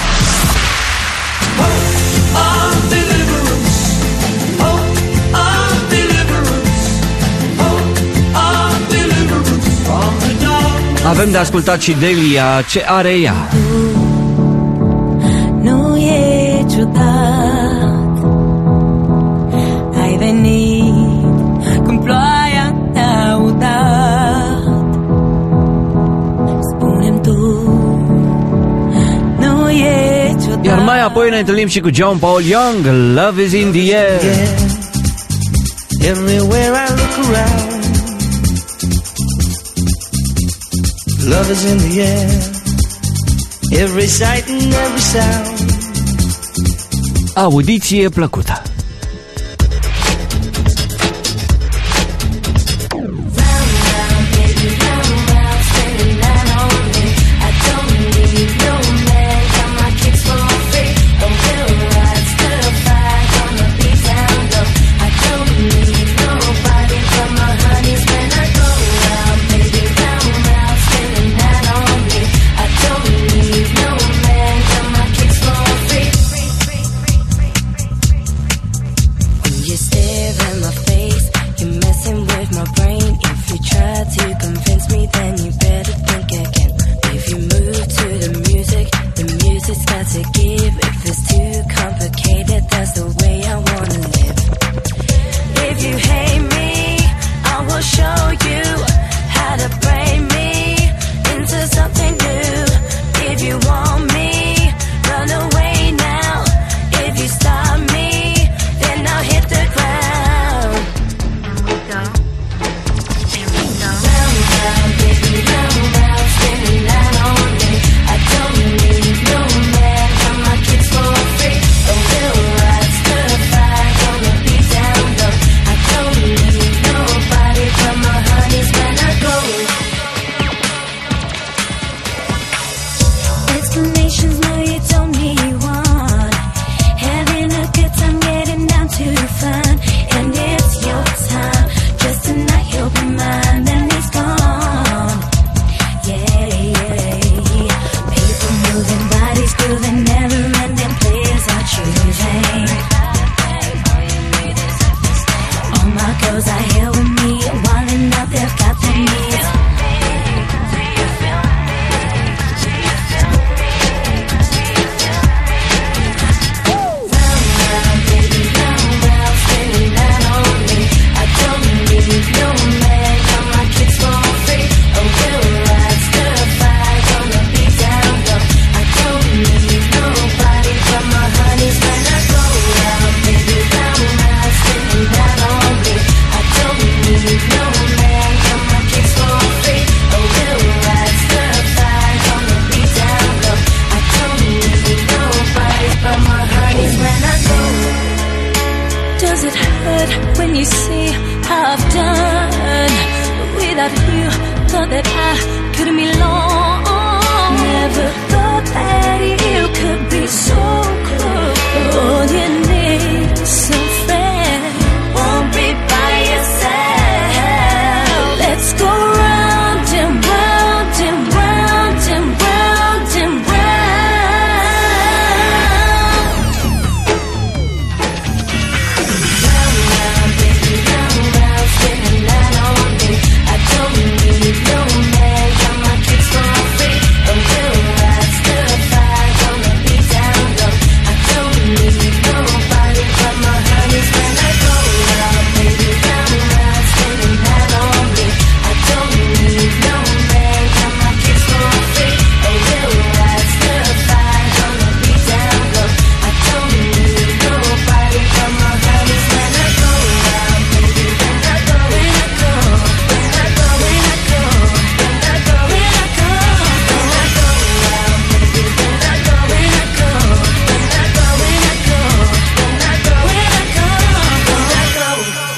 Avem de ascultat și Delia, ce are ea. Nu e ciudat, ai venit când ploaia te-a udat. Spune-mi tu, nu e ciudat. Iar mai apoi ne întâlnim și cu John Paul Young, Love is in the air. Yeah. Everywhere I look around, love is in the air. Every sight and every sound. Audiție plăcută. good when you see how I've done. Without you, thought that I could be long. Never thought that you could be so cruel. All you need is some friend. Won't be by yourself. Let's go round and round and round and round and round. Round, round, baby, round, round, spinning that on me. I don't need no man, got my kicks for free. A real ride, still fire, gonna be down low. I don't need nobody but my honeys when I go round, baby, round, round, spinning that on me. I don't need no man, got my kicks for free. A real ride, still fire, gonna be down low. I don't need nobody but my honeys when I go round, baby, when I go, when I go, when I go, when I go, when I go, when I go, when I go round, baby, when I go, when I go, when I go, when I go, when I go, when I go, when I go.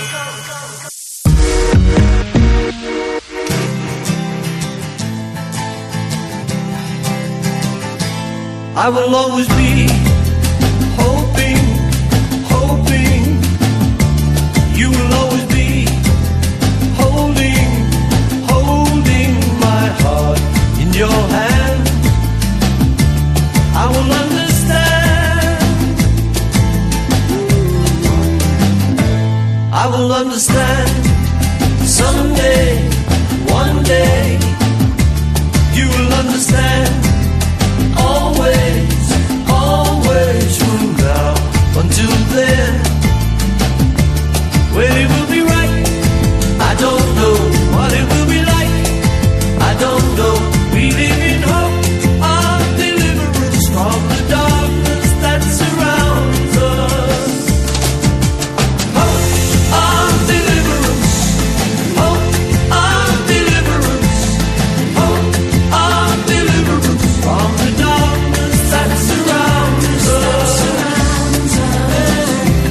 I will always be hoping, hoping. You will always be holding, holding my heart in your hand. I will understand. I will understand someday, one day. You will understand. Always, always from now until then. When it will be right, I don't know what it will be like. I don't know. We live in hope of deliverance from the darkness that surrounds us. Hope of deliverance. Hope of deliverance. Hope of deliverance from the darkness that surrounds us.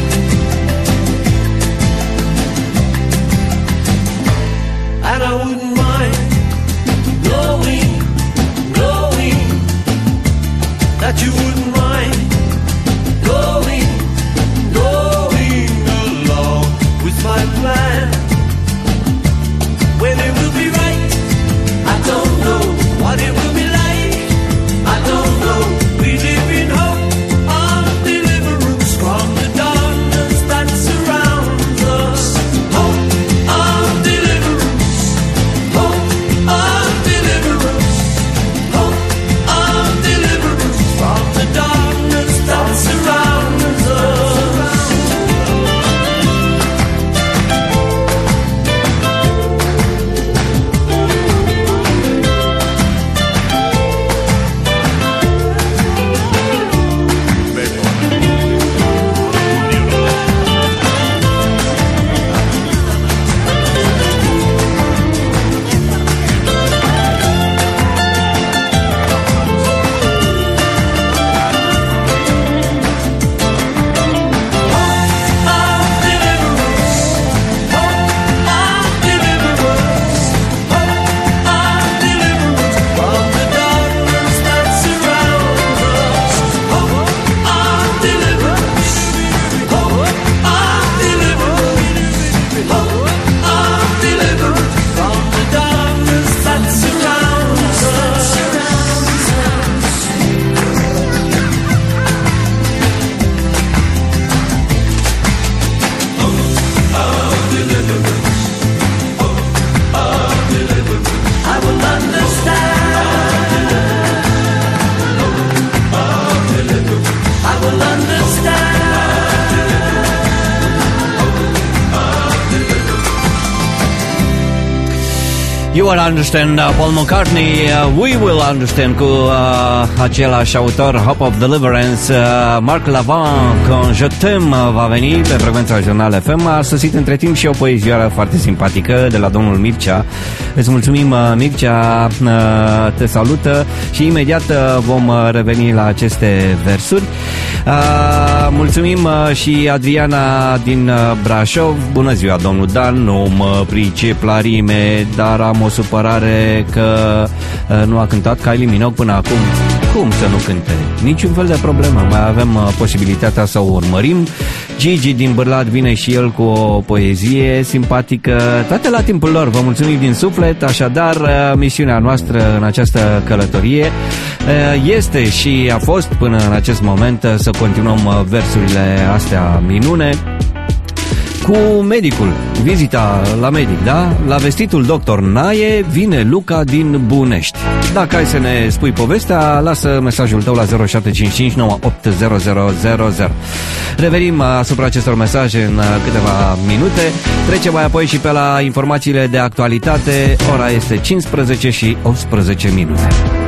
You will understand, uh, Paul McCartney, uh, we will understand cu uh, același autor, Hope of Deliverance, uh, Marc Lavoine, con Je t'aime, uh, va veni pe frecvența Jurnal F M. A sosit între timp și o poezioară foarte simpatică de la domnul Mircea. Îți mulțumim, uh, Mircea, uh, te salută și imediat uh, vom uh, reveni la aceste versuri. Uh, mulțumim uh, și Adriana din uh, Brașov. Bună ziua, domnul Dan, nu mă pricep la rime, dar am o supărare că uh, nu a cântat Kylie Minogue până acum. Cum să nu cânte? Niciun fel de problemă, mai avem uh, posibilitatea să o urmărim. Gigi din Bârlat vine și el cu o poezie simpatică, toate la timpul lor. Vă mulțumim din suflet. Așadar, uh, misiunea noastră în această călătorie uh, este și a fost până în acest moment uh, să continuăm uh, versurile astea minune cu medicul, vizita la medic, da? La vestitul doctor Naie vine Luca din Bunești. Dacă ai să ne spui povestea, lasă mesajul tău la zero șapte cinci cinci nouă opt zero zero zero zero. Revenim asupra acestor mesaje în câteva minute. Trecem mai apoi și pe la informațiile de actualitate. Ora este cincisprezece și optsprezece minute.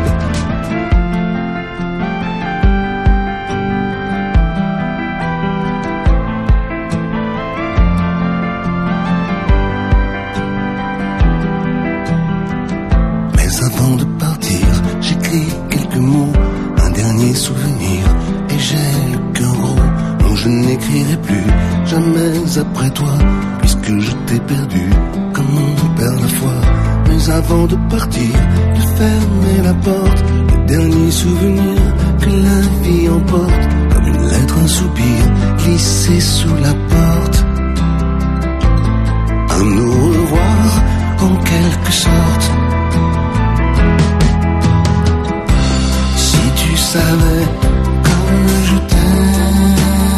Après toi, puisque je t'ai perdu, comme on perd la foi. Mais avant de partir, de fermer la porte, le dernier souvenir que la vie emporte, comme une lettre, un soupir glissé sous la porte. Un au revoir, en quelque sorte. Si tu savais comme je t'aime,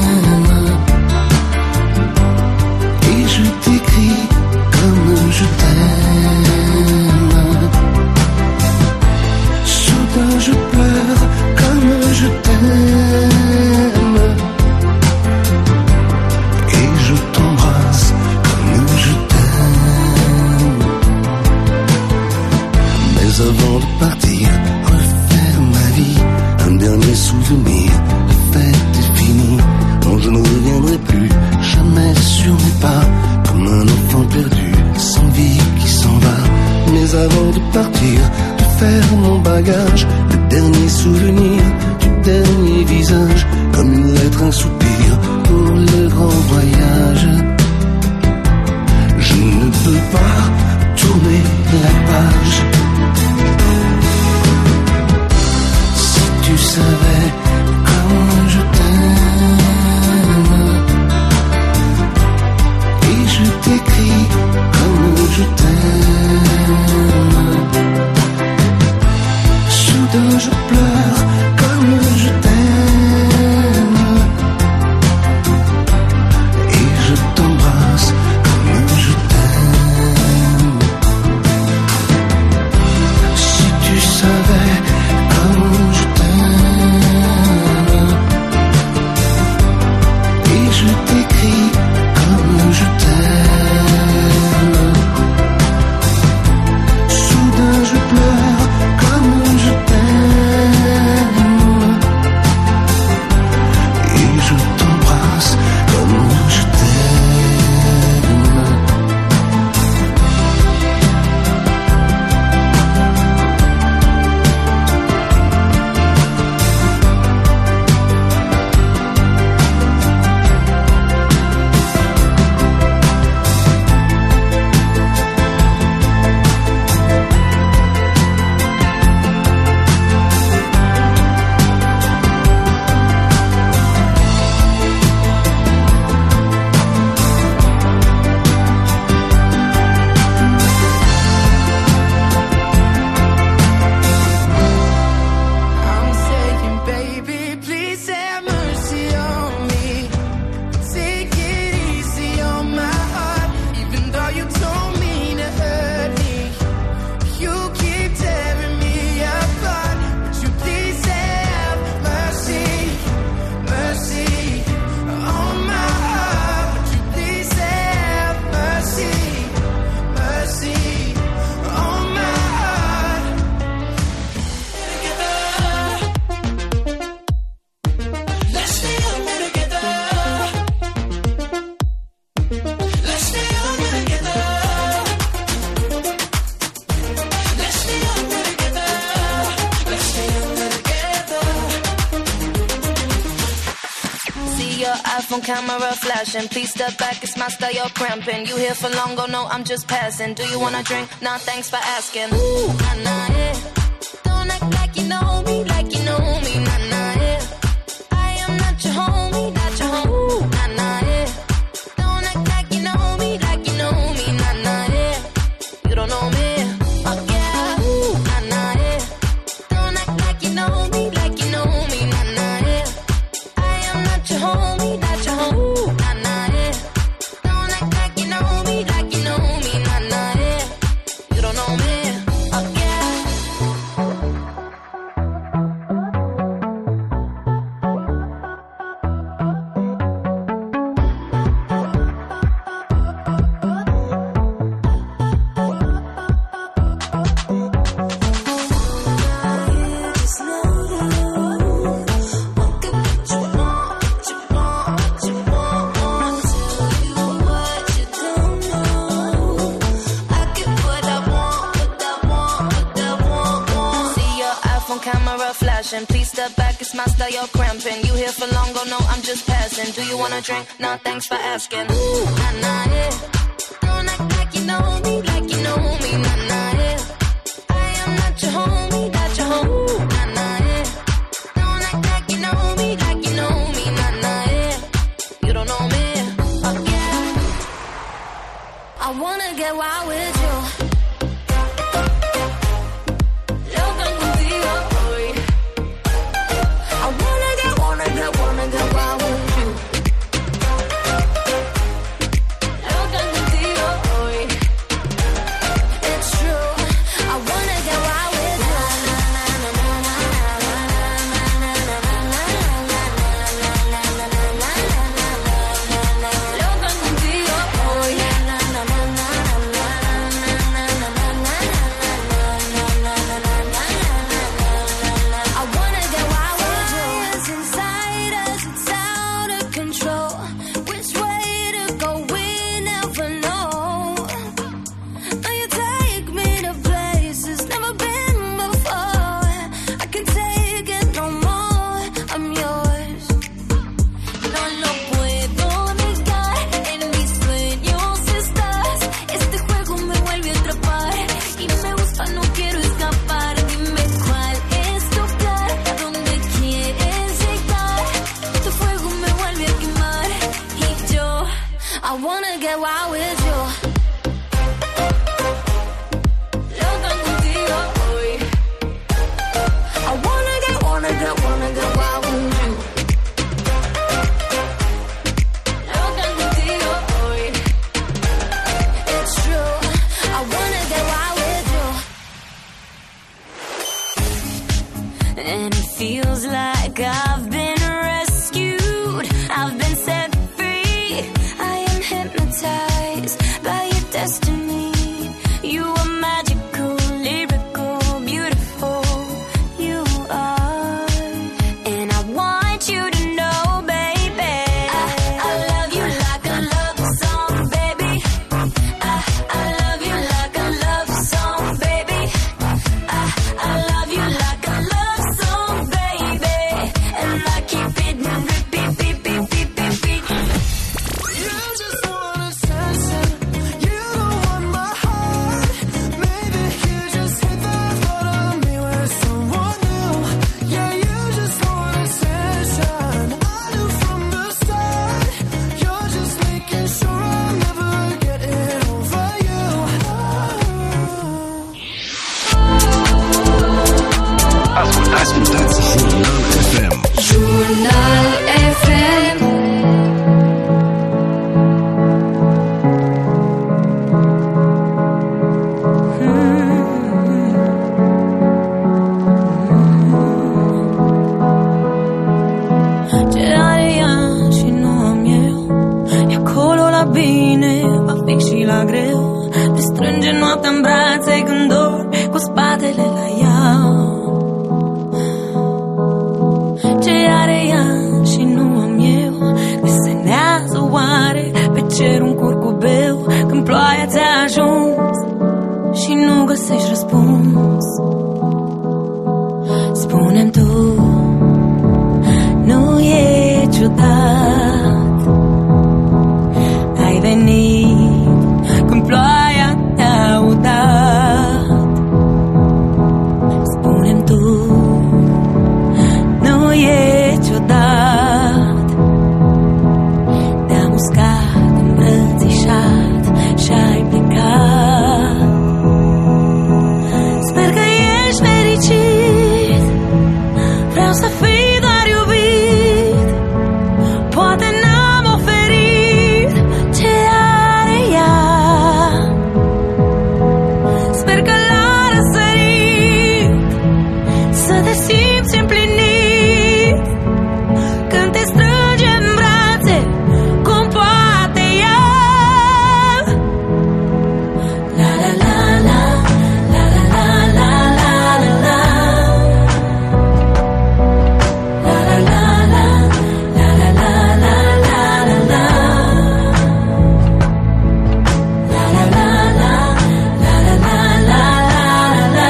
je t'écris comme je t'aime. Soudain je pleure comme je t'aime. Et je t'embrasse comme je t'aime. Mais avant de partir, refaire ma vie, un dernier souvenir, la fête est finie. Non, je ne reviendrai plus, jamais sur mes pas, comme un enfant perdu, sans vie qui s'en va. Mais avant de partir, de faire mon bagage, le dernier souvenir du dernier visage, comme une lettre, un soupir pour le grand voyage. Je ne peux pas tourner la page. Si tu savais comme je t'aime, je t'écris comme je t'aime. Soudain je pleure comme je t'aime. Et je t'embrasse comme je t'aime. Si tu savais comme je t'aime. Et je t'écris comme je t'aime. Soudain je pleure comme je t'aime. Et je t'embrasse comme je t'aime. iPhone camera flashing. Please step back, it's my style, you're cramping. You here for long, go no, I'm just passing. Do you wanna drink? Nah, thanks for asking. Ooh, nah, nah, yeah. Don't act like you know me, like you know me, nah, nah, yeah. I am not your homie, not your homie, ooh, nah, nah, yeah. Don't act like you know me, like you know me, nah, nah, yeah. You don't know me, oh yeah, ooh, nah, nah, yeah. Don't act like you know me, like you know me, nah, nah, yeah. I am not your homie, not your homie, ooh, nah, nah, yeah. Don't act like you know me, like you know me, nah, nah, yeah. You don't know me, oh yeah. Please step back, it's my style, you're cramping. You here for long, go no, I'm just passing. Do you wanna drink? Nah, thanks for asking. Ooh, nah, nah, yeah. Don't act like you know me, like you know me, nah, nah, yeah. I am not your homie, not your homie, ooh, nah, nah, yeah. Don't act like you know me, like you know me, nah, nah, yeah. You don't know me, oh yeah. I wanna get wild with you. Loca contigo hoy. I wanna get, wanna get, wanna get wild with you. Loca contigo hoy. It's true. I wanna get wild with you. Loca contigo hoy. I wanna get wild with you. It's inside us, it's out of control. Which way to go, we never know. Now you take me to places never been before. I can take it no more, I'm yours. No lo puedo negar, en mis sueños estás. Este juego me vuelve a atrapar y me gusta, no quiero escapar. Dime cuál es tu plan, a dónde quieres llegar. Tu fuego me vuelve a quemar y yo, I wanna get wild with you. Loca contigo hoy. I wanna get, wanna get, wanna get wild with you. Loca contigo hoy. It's true. I wanna get wild with you. And it feels like I've been rescued. I've been set free. I am hypnotized by your destiny. You are magical, lyrical, beautiful. You are. And I want you to know, baby, I, I love you like a love song, baby. I, I love you like a love song, baby. I, I love you like a love song, baby. And I keep it on repeat, beep, beep, beep, beep, beep. You just want attention. You don't want my heart. Maybe you just hit the thought of me with someone new. Yeah, you just want attention. I knew from the start. You're just making sure I'll never get it over you. Ascultați, ascultați Jurnal F M. Jurnal F M. Ce are ea și nu am eu. E acolo la bine, va fi și la greu. Te strânge noaptea în brațe când dormi cu spatele la ea. Ce are ea și nu am eu. Desenează oare pe cer un curcubeu când ploaia ți-a ajuns și nu găsești răspuns. Spune-mi tu, nu e ciudat venit când ploaia te-a udat. Spune-mi tu, nu e ciudat? Te-am uscat, îmbrățișat și-ai plecat. Sper că ești fericit, vreau să fii doar iubit. Poate n-am oferit ce are ea. Sper că la răsărit să te simți împlinit când te strânge în brațe cum poate ea. La la la la, la la la la la la la. La la la la, la la la la la la la. La la la la, la la la la la la.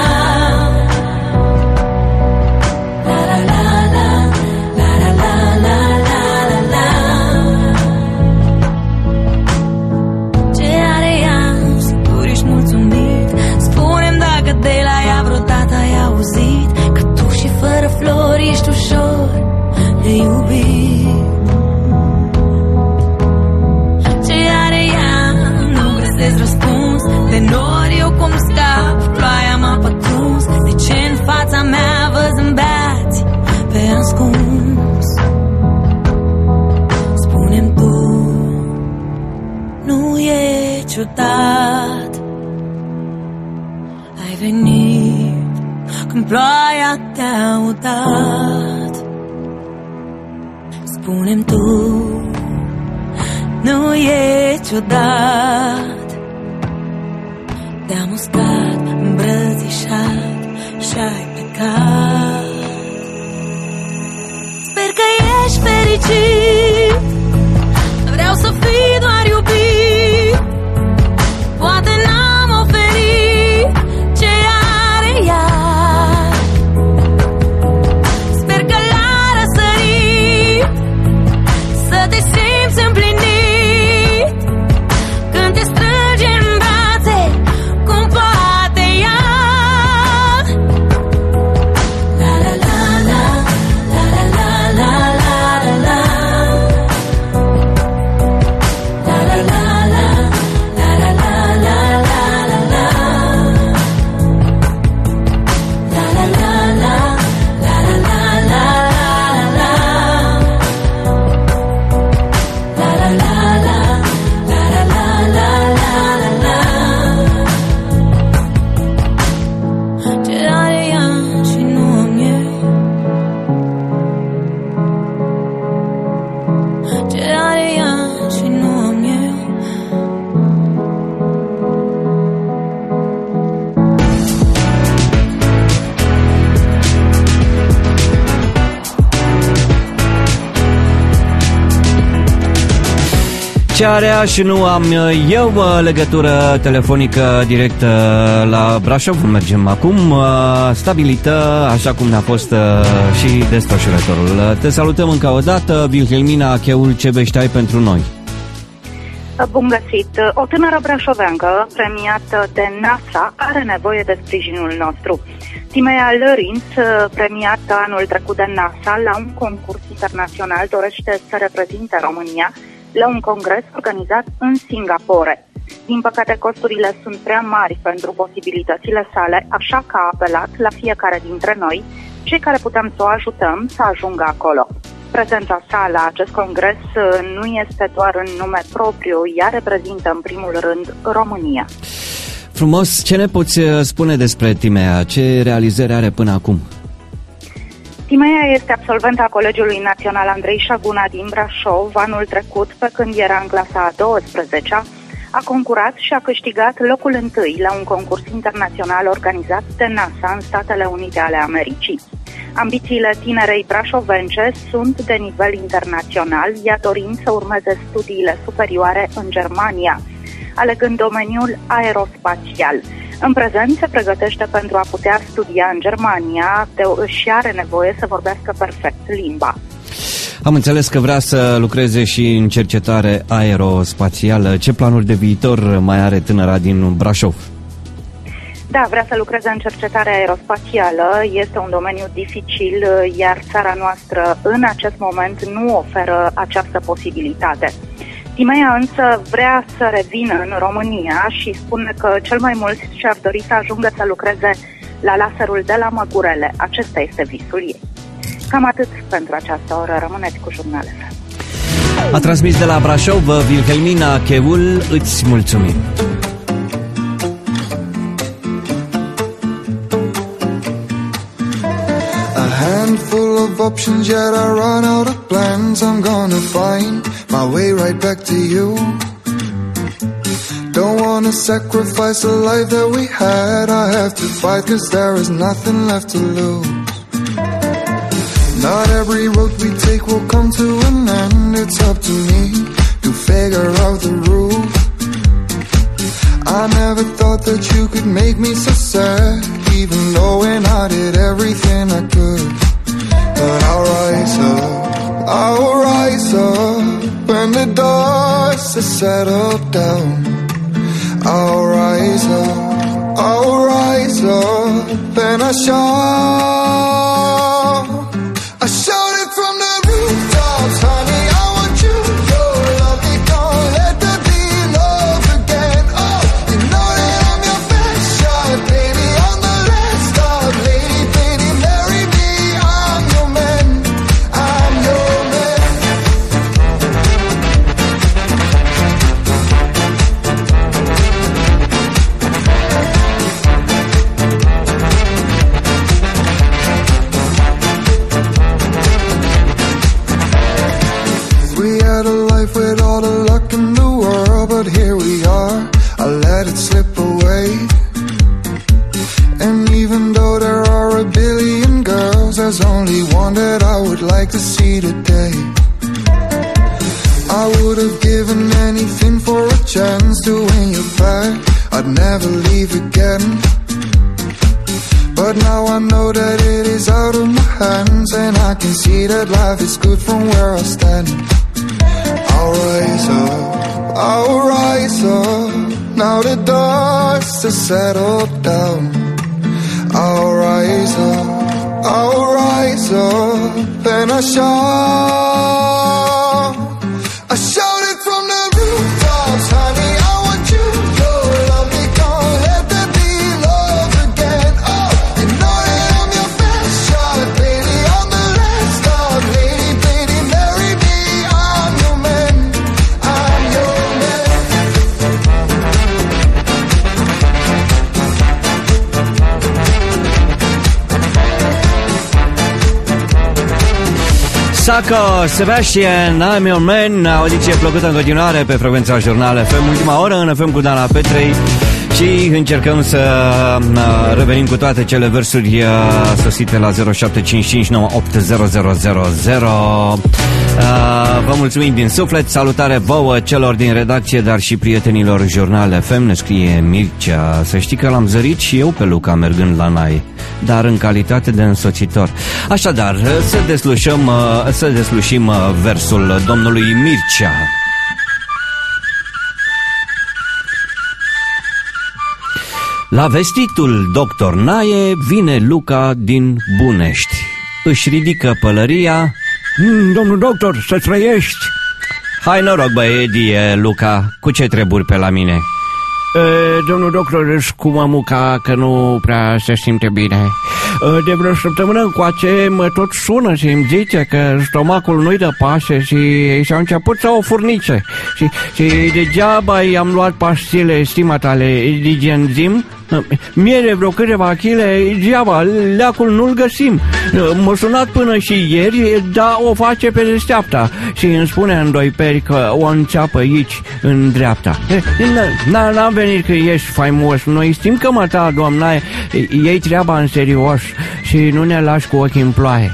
La la la la, la la la la la la. Ce are ea? Sigur ești mulțumit? Spune-mi dacă de la ea vreodată ai auzit că tu și fără flori ești ușor de iubit. Ce are ea? Nu găsesc răspuns. De nori eu cum scap, ploaia m-a pătruns. De ce în fața mea vă zâmbeați pe ascuns? Spune-mi tu, nu e ciudat? Ai venit când ploaia te-a udat. Spune-mi tu, nu e ciudat? Te-am uscat, îmbrățișat și-ai plecat. Sper că ești fericit, vreau să fii doar iubit. Poate n-am oferit ce are ea. Sper că la răsărit să te simți împlinit când te strânge în brațe cum poate ea. La la la la, la la la la la la la. La la la la, la la la la la la la. La la la la, la la la la la la. La la la la, la la la la la la. Ce are ea și nu am eu? Ce are ea și nu am eu? Ce are ea și nu am eu, bă, legătură telefonică directă la Brașov. Mergem acum, uh, stabilită, așa cum ne-a fost uh, și desfășurătorul. Te salutăm încă o dată, Wilhelmina Cheul, ce vești ai pentru noi? Bun găsit! O tânără brașoveancă premiată de NASA are nevoie de sprijinul nostru. Timea Lărinț, premiată anul trecut de NASA la un concurs internațional, dorește să reprezinte România la un congres organizat în Singapore. Din păcate, costurile sunt prea mari pentru posibilitățile sale, așa că a apelat la fiecare dintre noi, cei care putem să o ajutăm să ajungă acolo. Prezența sa la acest congres nu este doar în nume propriu, ea reprezintă în primul rând România. Frumos, ce ne poți spune despre Timea? Ce realizări are până acum? Timea este absolventa Colegiului Național Andrei Șaguna din Brașov. Anul trecut, pe când era în clasa a douăsprezecea, a concurat și a câștigat locul întâi la un concurs internațional organizat de NASA în Statele Unite ale Americii. Ambițiile tinerei brașovence sunt de nivel internațional, ea dorind să urmeze studiile superioare în Germania, alegând domeniul aerospațial. În prezent se pregătește pentru a putea studia în Germania de, și are nevoie să vorbească perfect limba. Am înțeles că vrea să lucreze și în cercetare aerospațială. Ce planuri de viitor mai are tânăra din Brașov? Da, vrea să lucreze în cercetare aerospațială. Este un domeniu dificil, iar țara noastră în acest moment nu oferă această posibilitate. Timea însă vrea să revină în România și spune că cel mai mult și-ar dori să ajungă să lucreze la laserul de la Măgurele. Acesta este visul ei. Cam atât pentru această oră. Rămâneți cu Jurnal F M. A transmis de la Brașov Wilhelmina Cheul. Îți mulțumim. Handful of options, yet I run out of plans. I'm gonna find my way right back to you. Don't wanna sacrifice the life that we had. I have to fight, cause there is nothing left to lose. Not every road we take will come to an end. It's up to me to figure out the route. I never thought that you could make me so sad, even knowing I did everything I could. But I'll rise up, I'll rise up when the dust has settled down. I'll rise up, I'll rise up and I shout, I shout it from the rooftops, honey. I want you, your love me, don't let there be love again. Oh, you know that I'm your best shot, baby. I'm the last stop, lady, baby, marry me. I'm your man, I'm your man. We had a life with all the luck in the world, but here we are, I let it slip away. And even though there are a billion girls, there's only one that I would like to see today. I would have given anything for a chance to win you back. I'd never leave again. But now I know that it is out of my hands, and I can see that life is good from where I stand. I'll rise up, I'll rise up, now the dust has settled down. I'll rise up, I'll rise up and I shout, I shout it from the rooftops, honey. I want you, your love me, don't let there be love again. Oh, you know that I'm your best shot, baby. I'm the last stop, lady, baby, marry me. I'm your man, I'm your man. Sacco, Sebastian, I'm your man. Audiție plăcută în continuare pe frecvența Jurnal F M. Ultima oră în F M cu Dana Petrei. Și încercăm să uh, revenim cu toate cele versuri uh, sosite la zero șapte cinci cinci nouă opt zero zero zero zero. Uh, vă mulțumim din suflet. Salutare vouă celor din redacție, dar și prietenilor Jurnal F M. Ne scrie Mircea: să știi că l-am zărit și eu pe Luca mergând la Naie, dar în calitate de însoțitor. Așadar, să deslușăm, uh, să deslușim uh, versul domnului Mircea. La vestitul doctor Naie vine Luca din Bunești. Își ridică pălăria. Mm, domnul doctor, să trăiești. Hai noroc, băiedie, Luca, cu ce treburi pe la mine? E, domnul doctor, își cu mămuca că nu prea se simte bine. De vreo săptămână încoace mă tot sună și îmi zice că stomacul nu-i dă pace și s-au început să o furnice. Și, și degeaba i-am luat pastile, stima tale, Digenzim. Mie de vreo câteva chile, degeaba, leacul nu-l găsim. M-a sunat până și ieri, dar o face pe desteapta și îmi spune în doi peri că o înțeapă aici, în dreapta. N-am venit că ești faimos, noi știm că mă ta, doamnaie, iei treaba în serios și nu ne lași cu ochii în ploaie.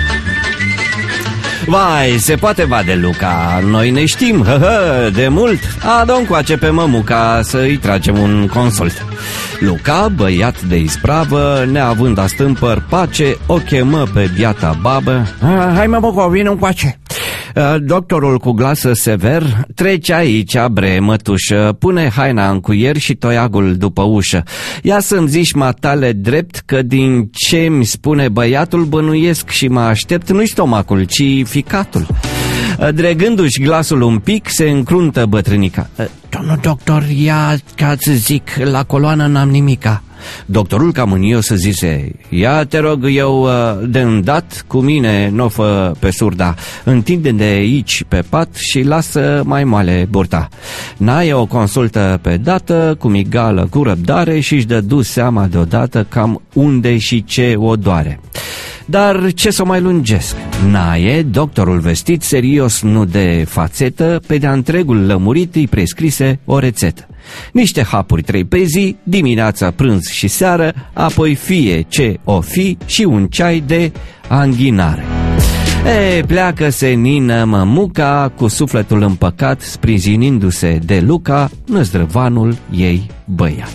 Vai, se poate vade, Luca, noi ne știm, hă, hă, de mult. Adu încoace pe mămuca să-i tragem un consult. Luca, băiat de ispravă, neavând astâmpăr pace, o chemă pe biata babă. Hai, mămuca, vină încoace. Doctorul cu glas sever: trece aici, bre, mătușă, pune haina în cuier și toiagul după ușă. Ia să-mi zici, matale, drept, că din ce-mi spune băiatul bănuiesc și mă aștept nu-i stomacul, ci ficatul. Dregându-și glasul un pic, se încruntă bătrânica. Domnul doctor, ia ca să zic, la coloană n-am nimica. Doctorul ca mânios zise: ia te rog eu de îndat, cu mine n-o fă pe surda, întinde de aici pe pat și lasă mai moale burta. N-ai o consultă pe dată, cu migală, cu răbdare, și-și dădu seama deodată cam unde și ce o doare. Dar ce să mai lungesc? Naie, doctorul vestit, serios, nu de fațetă, pe de-a întregul lămurit îi prescrise o rețetă. Niște hapuri trei pe zi, dimineața, prânz și seară, apoi fie ce o fi și un ceai de anghinare. E, pleacă-se nină mămuca, cu sufletul împăcat, sprijinindu-se de Luca, năzdrăvanul ei băiat.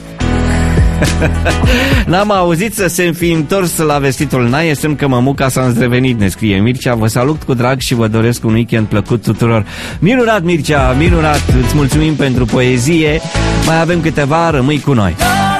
N-am auzit să se fi întors la vestitul Naie, semn că mămuca s-a îndrevenit, ne scrie Mircea. Vă salut cu drag și vă doresc un weekend plăcut tuturor. Minunat, Mircea, minunat, îți mulțumim pentru poezie. Mai avem câteva, rămâi cu noi.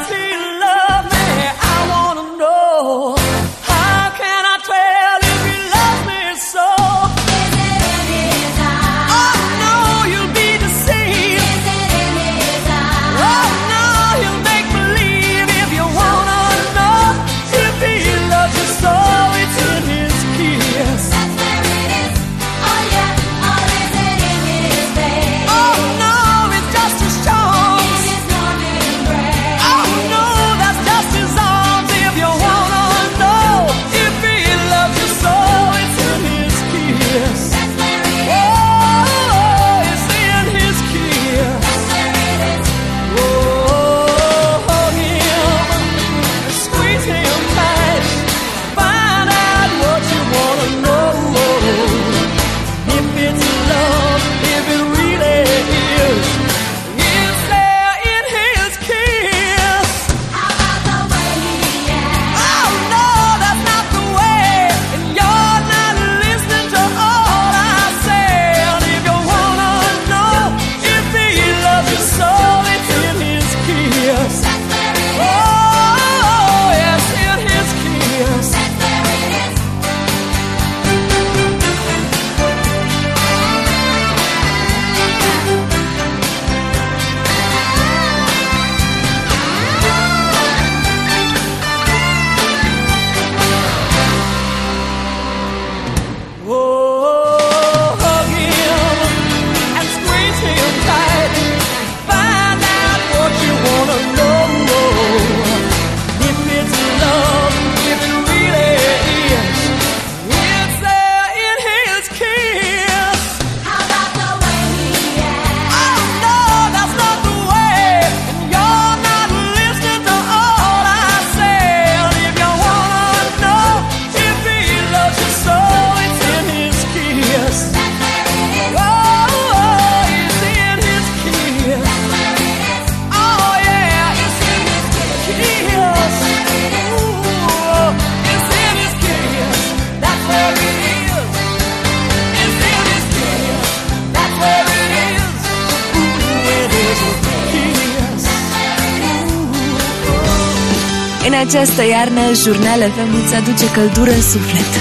În această iarnă, Jurnal F M îți aduce căldură în suflet.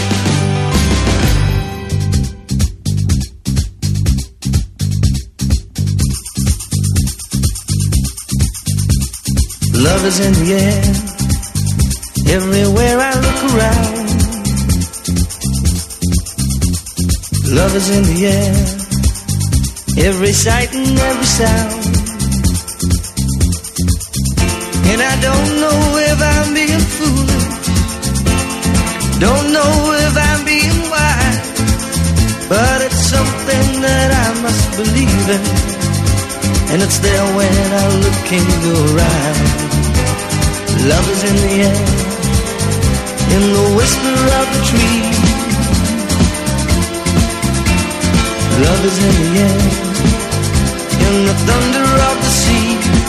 Love is in the air, everywhere I look around. Love is in the air, every sight and every sound. And I don't know if I'm being foolish, don't know if I'm being wise, but it's something that I must believe in, and it's there when I look in your eyes. Love is in the air, in the whisper of the tree. Love is in the air, in the thunder of the sea.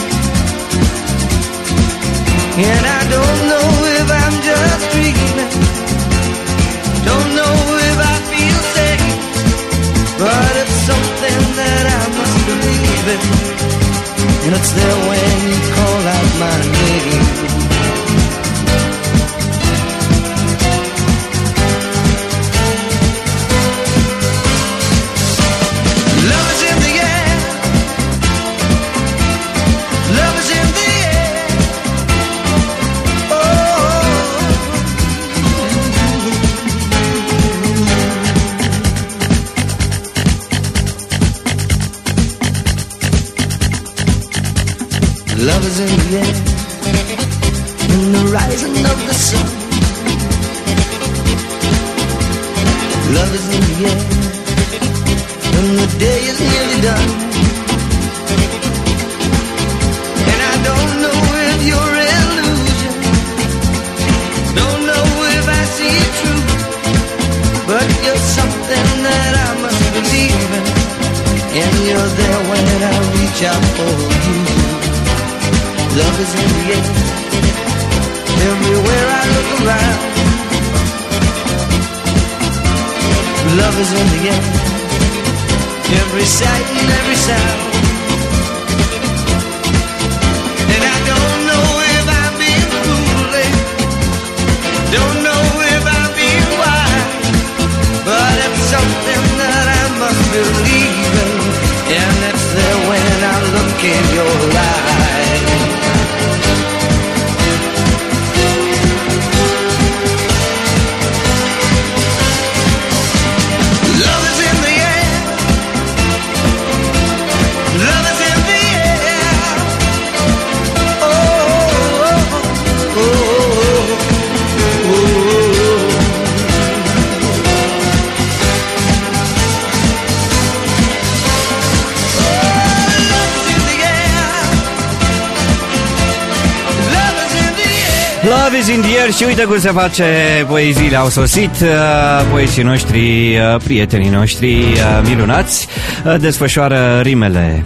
And I don't know if I'm just dreaming, don't know if I feel safe, but and it's there when you call out my name. Love is in the air. Love is in the air. Oh. Love is in the air. In the rising of the sun. Love is in the air. When the day is nearly done. And I don't know if you're illusion, don't know if I see it true, but you're something that I must believe in, and you're there when I reach out for you. Love is in the air. Everywhere I look around, love is in the air. Every sight and every sound. And I don't know if I'm being foolish, don't know if I'm being wise, but it's something that I must believe in, and it's there when I look in your eyes. Love is in the air. Love is in the air. Oh, oh, oh, oh, oh. Love is in the air. Și uite cum se face, poeziile au sosit, poeții noștri, prietenii noștri minunați desfășoară rimele.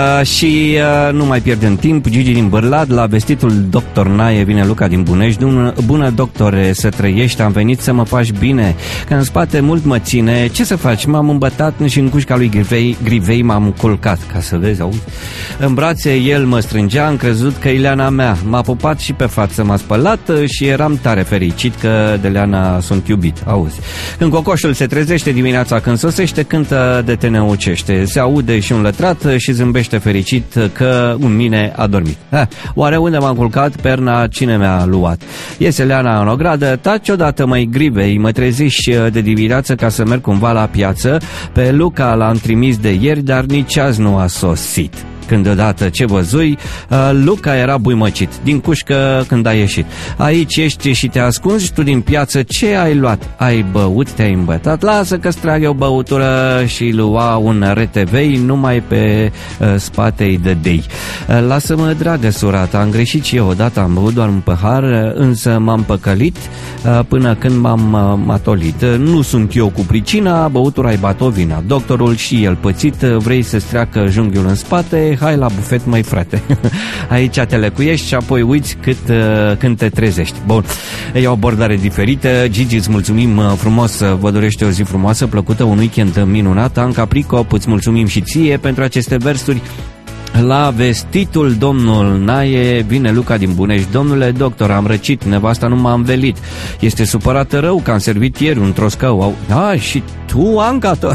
Și nu mai pierdem timp, Gigi din Bârlad, la vestitul doctor Naie vine Luca din Bunești. Bună doctore, să trăiești, am venit să mă faci bine, că în spate mult mă ține. Ce să faci? M-am îmbătat și în cușca lui Grivei, Grivei m-am culcat. Ca să vezi, auzi? În brațe el mă strângea, am crezut că e Ileana mea. M-a pupat și pe față m-a spălat și eram tare fericit că de Leana sunt iubit, auzi. Când cocoșul se trezește dimineața, când sosește, cântă de te neucește. Se aude și un lătrat și zâmbește fericit că un mine a dormit. Ha, oare unde m-am culcat? Perna cine mi-a luat? Iese Leana în ogradă, taci odată, măi Grivei, mă treziși de dimineață ca să merg cumva la piață. Pe Luca l-am trimis de ieri, dar nici azi nu a sosit. Când deodată ce văzui, Luca era buimăcit din cușcă când a ieșit. Aici ești și te ascunzi tu din piață, ce ai luat? Ai băut, te-ai îmbătat? Lasă că-ți trag eu băutură și lua un retevei, numai pe uh, spate-i dădei. Uh, lasă-mă, dragă surată, am greșit și eu odată, am băut doar un păhar, însă m-am păcălit uh, până când m-am uh, matolit. Uh, nu sunt eu cu pricina, băutura-i batovina. Doctorul și el pățit, vrei să-ți treacă junghiul în spate, hai la bufet, măi frate. Aici te lecuiești și apoi uiți cât, uh, când te trezești. Bun, e o abordare diferită. Gigi, îți mulțumim uh, frumos, vă dorește o zi frumoasă, plăcută, un weekend minunat. Anca Pricop, îți mulțumim și ție pentru aceste versuri. La vestitul domnul Naie vine Luca din Bunești. Domnule doctor, am răcit, nevasta nu m-a învelit. Este supărată rău că am servit ieri un troscău. A, și tu, Anca, tu?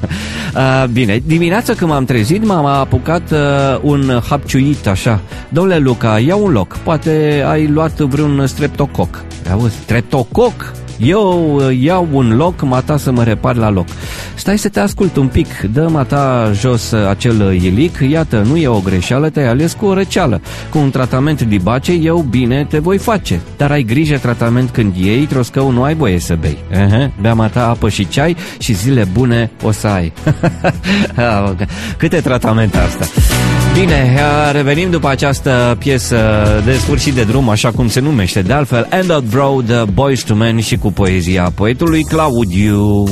Uh, bine, dimineața când m-am trezit m-am apucat uh, un hapciuit așa. Domnule Luca, ia un loc, poate ai luat vreun streptococ. Auzi, streptococ? Eu iau un loc, mata să mă repar la loc. Stai să te ascult un pic, dă mata jos acel ilic, iată, nu e o greșeală, te-ai ales cu o răceală. Cu un tratament dibace, eu bine te voi face. Dar ai grijă, tratament când iei, troscău nu ai voie să bei. Uh-huh. Bea mata apă și ceai și zile bune o să ai. Câte tratamente asta. Bine, revenim după această piesă de sfârșit de drum, așa cum se numește de altfel, End of Road, Boyz two Men, și cu poezia poetului Claudiu.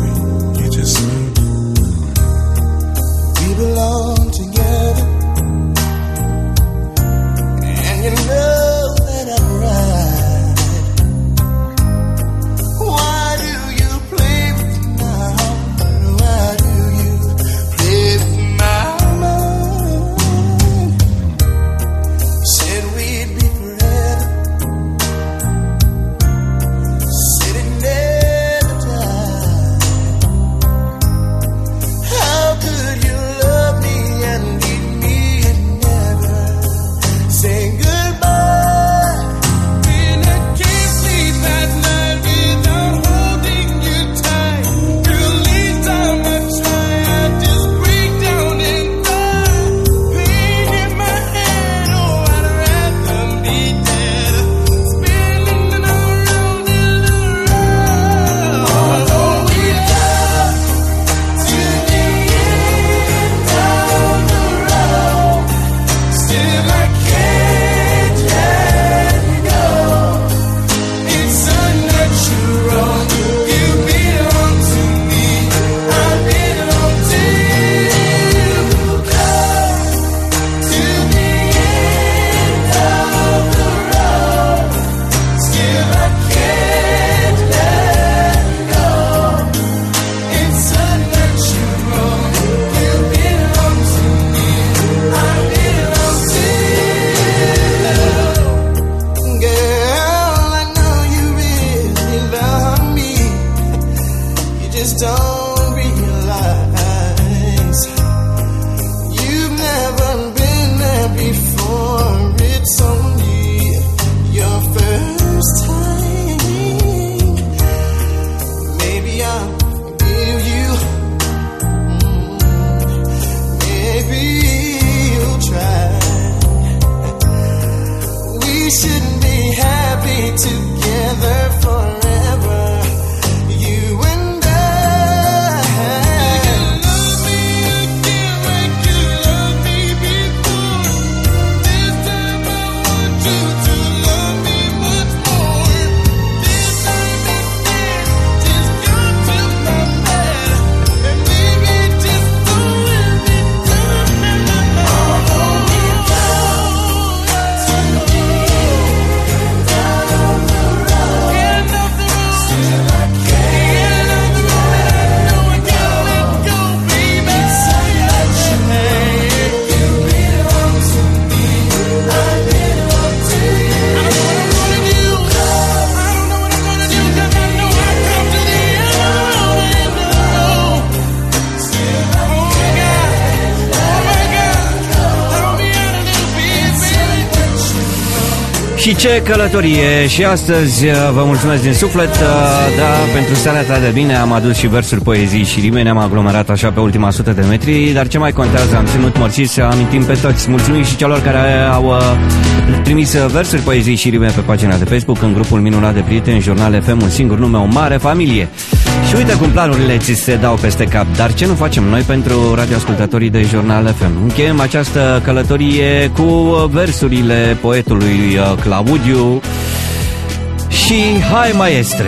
We belong together. shouldn't be happy together forever. You and I. You love me again like you loved me before. This time I want you to love me much more. This time instead, just come to my bed and maybe just don't let me down. Hold me down today and down on the road. End of the road. Still I can't. End of the road. No, I can't let go, baby. Inside that chain, you belong to me. I belong to you. I don't know what I'm gonna do. I don't know what I'm gonna do 'cause I know I come to the end of the road, end of the road. Still I oh my God, oh my God, throw me out a little bit, baby. Și ce călătorie! Și astăzi uh, vă mulțumesc din suflet, uh, da, pentru seara ta de bine. Am adus și versuri, poezii și rime, ne-am aglomerat așa pe ultima sută de metri, dar ce mai contează, am ținut morții să amintim pe toți. Mulțumim și celor care au uh, trimis uh, versuri, poezii și rime pe pagina de Facebook, în grupul minunat de prieteni, Jurnal F M, un singur nume, o mare familie. Și uite cum planurile ți se dau peste cap, dar ce nu facem noi pentru radioascultătorii de Jurnal F M? Încheiem această călătorie cu uh, versurile poetului uh, Claudiu și hai maestre!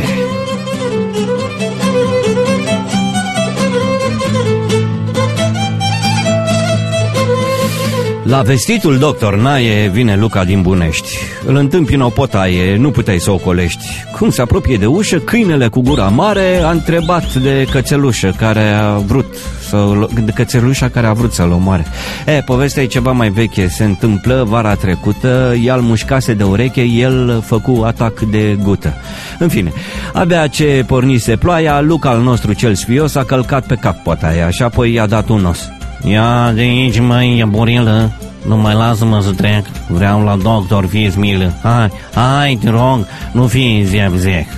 La vestitul doctor Naie vine Luca din Bunești. Îl întâmpină o potaie, nu puteai să o colești. Cum se apropie de ușă, câinele cu gura mare a întrebat de cățelușă care a vrut să, de cățelușa care a vrut să-l omoare. E, povestea e ceva mai veche, se întâmplă vara trecută, ea-l mușcase de ureche, el făcu atac de gută. În fine, abia ce pornise ploaia, Luca al nostru cel sfios a călcat pe cap potaia și apoi i-a dat un os. Ia de aici, măi, burilă, nu mai lasă-mă să trec, vreau la doctor, fii-ți milă. Hai, hai, te rog, nu fii zec-zec.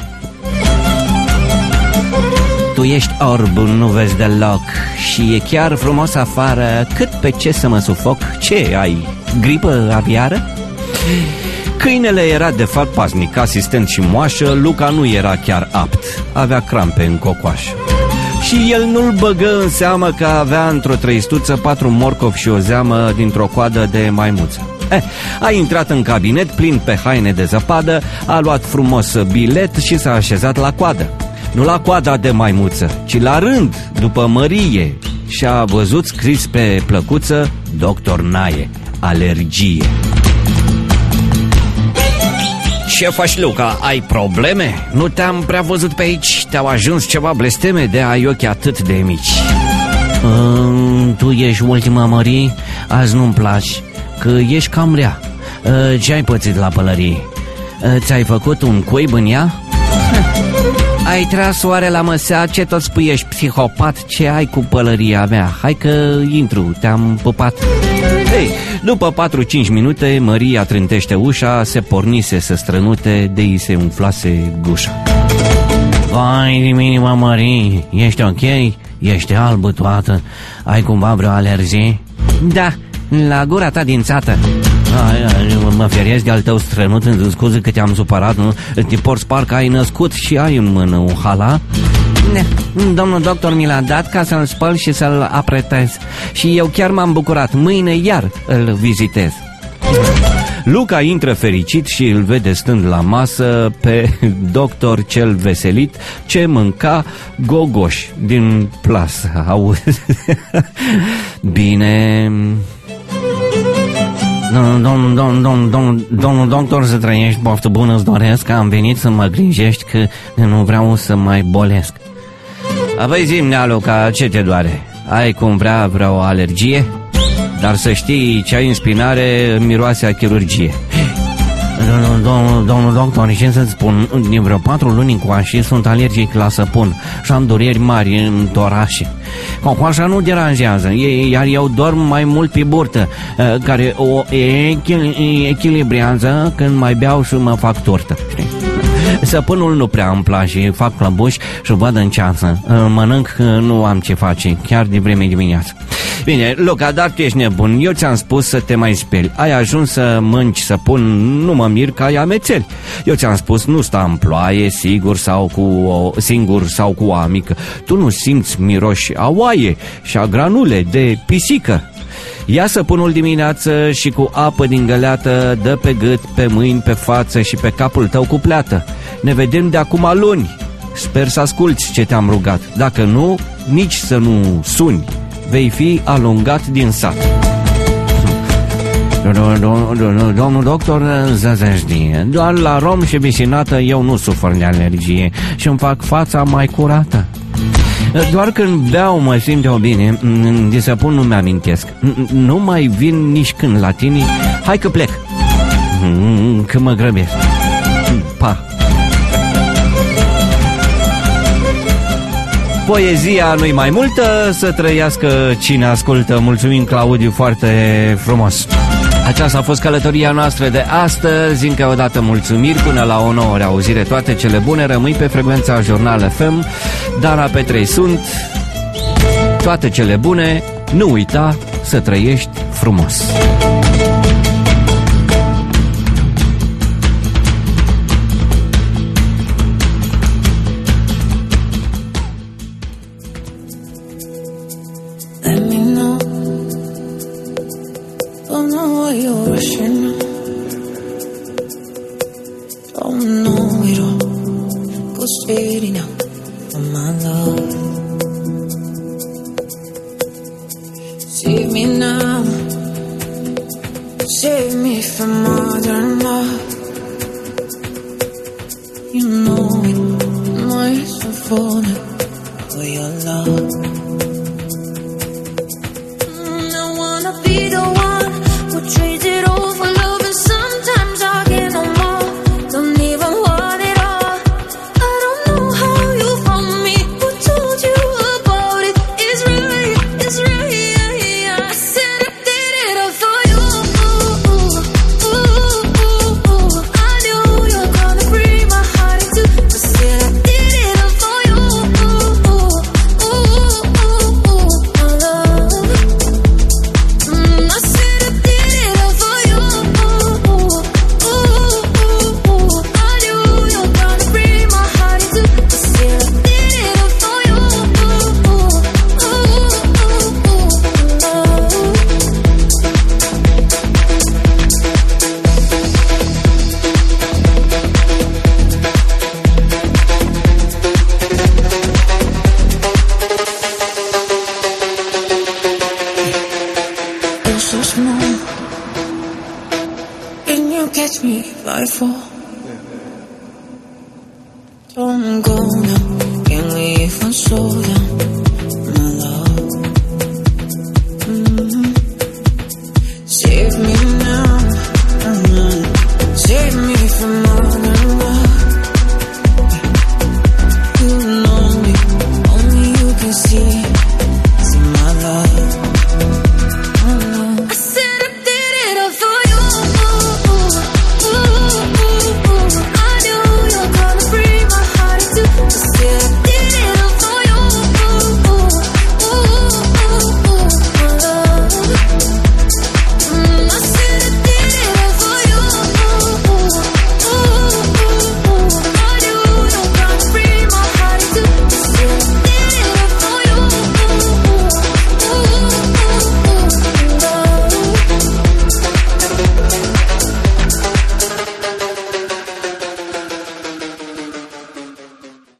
Tu ești orb, nu vezi deloc și e chiar frumos afară, cât pe ce să mă sufoc. Ce ai, gripă aviară? Câinele era de fapt paznic, asistent și moașă, Luca nu era chiar apt, avea crampe în cocoașă. Și el nu-l băgă în seamă că avea într-o trăistuță patru morcovi și o zeamă dintr-o coadă de maimuță. Eh, a intrat în cabinet plin pe haine de zăpadă, a luat frumos bilet și s-a așezat la coadă. Nu la coada de maimuță, ci la rând, după mărie. Și a văzut scris pe plăcuță doctor Naie, alergie. Ce faci, Luca? Ai probleme? Nu te-am prea văzut pe aici. Te-au ajuns ceva blesteme de ai ochi atât de mici. Uh, tu ești ultima mărie? Azi nu-mi placi, că ești cam rea. uh, Ce ai pățit la pălărie? Uh, ți-ai făcut un cuib în ea? Ai tras soare la măsea, ce tot spui, ești psihopat, ce ai cu pălăria mea? Hai că intru, te-am pupat. Ei, după patru-cinci minute, Maria trântește ușa, se pornise să strănute, de-i se umflase gușa. Vai de mine, mă, Marie, ești ok? Ești albă toată, ai cumva vreo alergie? Da, la gura ta dințată. Ai, ai, mă feriesc de-al tău strănut, îmi scuze că te-am supărat, nu? Te porți parcă ai născut și ai în mână un hala. Ne, domnul doctor mi l-a dat ca să-l spăl și să-l apretez. Și eu chiar m-am bucurat, mâine iar îl vizitez. Luca intră fericit și îl vede stând la masă pe doctor cel veselit, ce mânca gogoși din plasă. Auzi? Bine... Domnul dom, dom, dom, dom, doctor, să trăiești, poftă bună îți doresc, că am venit să mă grinjești, că nu vreau să mai bolesc. Apoi zi-mi, nea, Luca, ce te doare? Ai cum vrea vreo alergie? Dar să știi, ce ai în spinare miroase a chirurgie. Domnul, domnul doctor, ce să-ți spun, din vreo patru luni încoace sunt alergic la săpun și am dureri mari în torașe. Cocoașa nu deranjează, iar eu dorm mai mult pe burtă, care o echilibrează când mai beau și mă fac turtă. Săpânul nu prea îmi place, fac plăbuși și o băd în ceață. Mănânc, nu am ce face, chiar de vreme dimineață. Bine, Luca, dar tu ești nebun. Eu ți-am spus să te mai speli. Ai ajuns să mânci săpun, nu mă mir că ai amețeli. Eu ți-am spus, nu sta în ploaie, sigur sau cu o, singur sau cu o amică. Tu nu simți miroși a oaie și a granule de pisică. Ia săpunul dimineață și cu apă din găleată dă pe gât, pe mâini, pe față și pe capul tău cu pleată. Ne vedem de acum luni. Sper să asculți ce te-am rugat. Dacă nu, nici să nu suni. Vei fi alungat din sat. Domnul doctor Zăzăștie, doar la rom și bisinată eu nu sufăr de alergie și îmi fac fața mai curată. Doar când beau mă simt eu bine, de săpun nu mi-amintesc. Nu mai vin nici când la tine. Hai că plec, că mă grăbesc. Pa. Poezia nu-i mai multă, să trăiască cine ascultă. Mulțumim, Claudiu, foarte frumos. Aceasta a fost călătoria noastră de astăzi. Încă o dată mulțumiri, până la o nouă reauzire. Toate cele bune, rămâi pe frecvența Jurnal F M. Dana Petrei sunt. Toate cele bune, nu uita să trăiești frumos. Don't go now, can't leave for so long, my love. Mm-hmm. Save me now.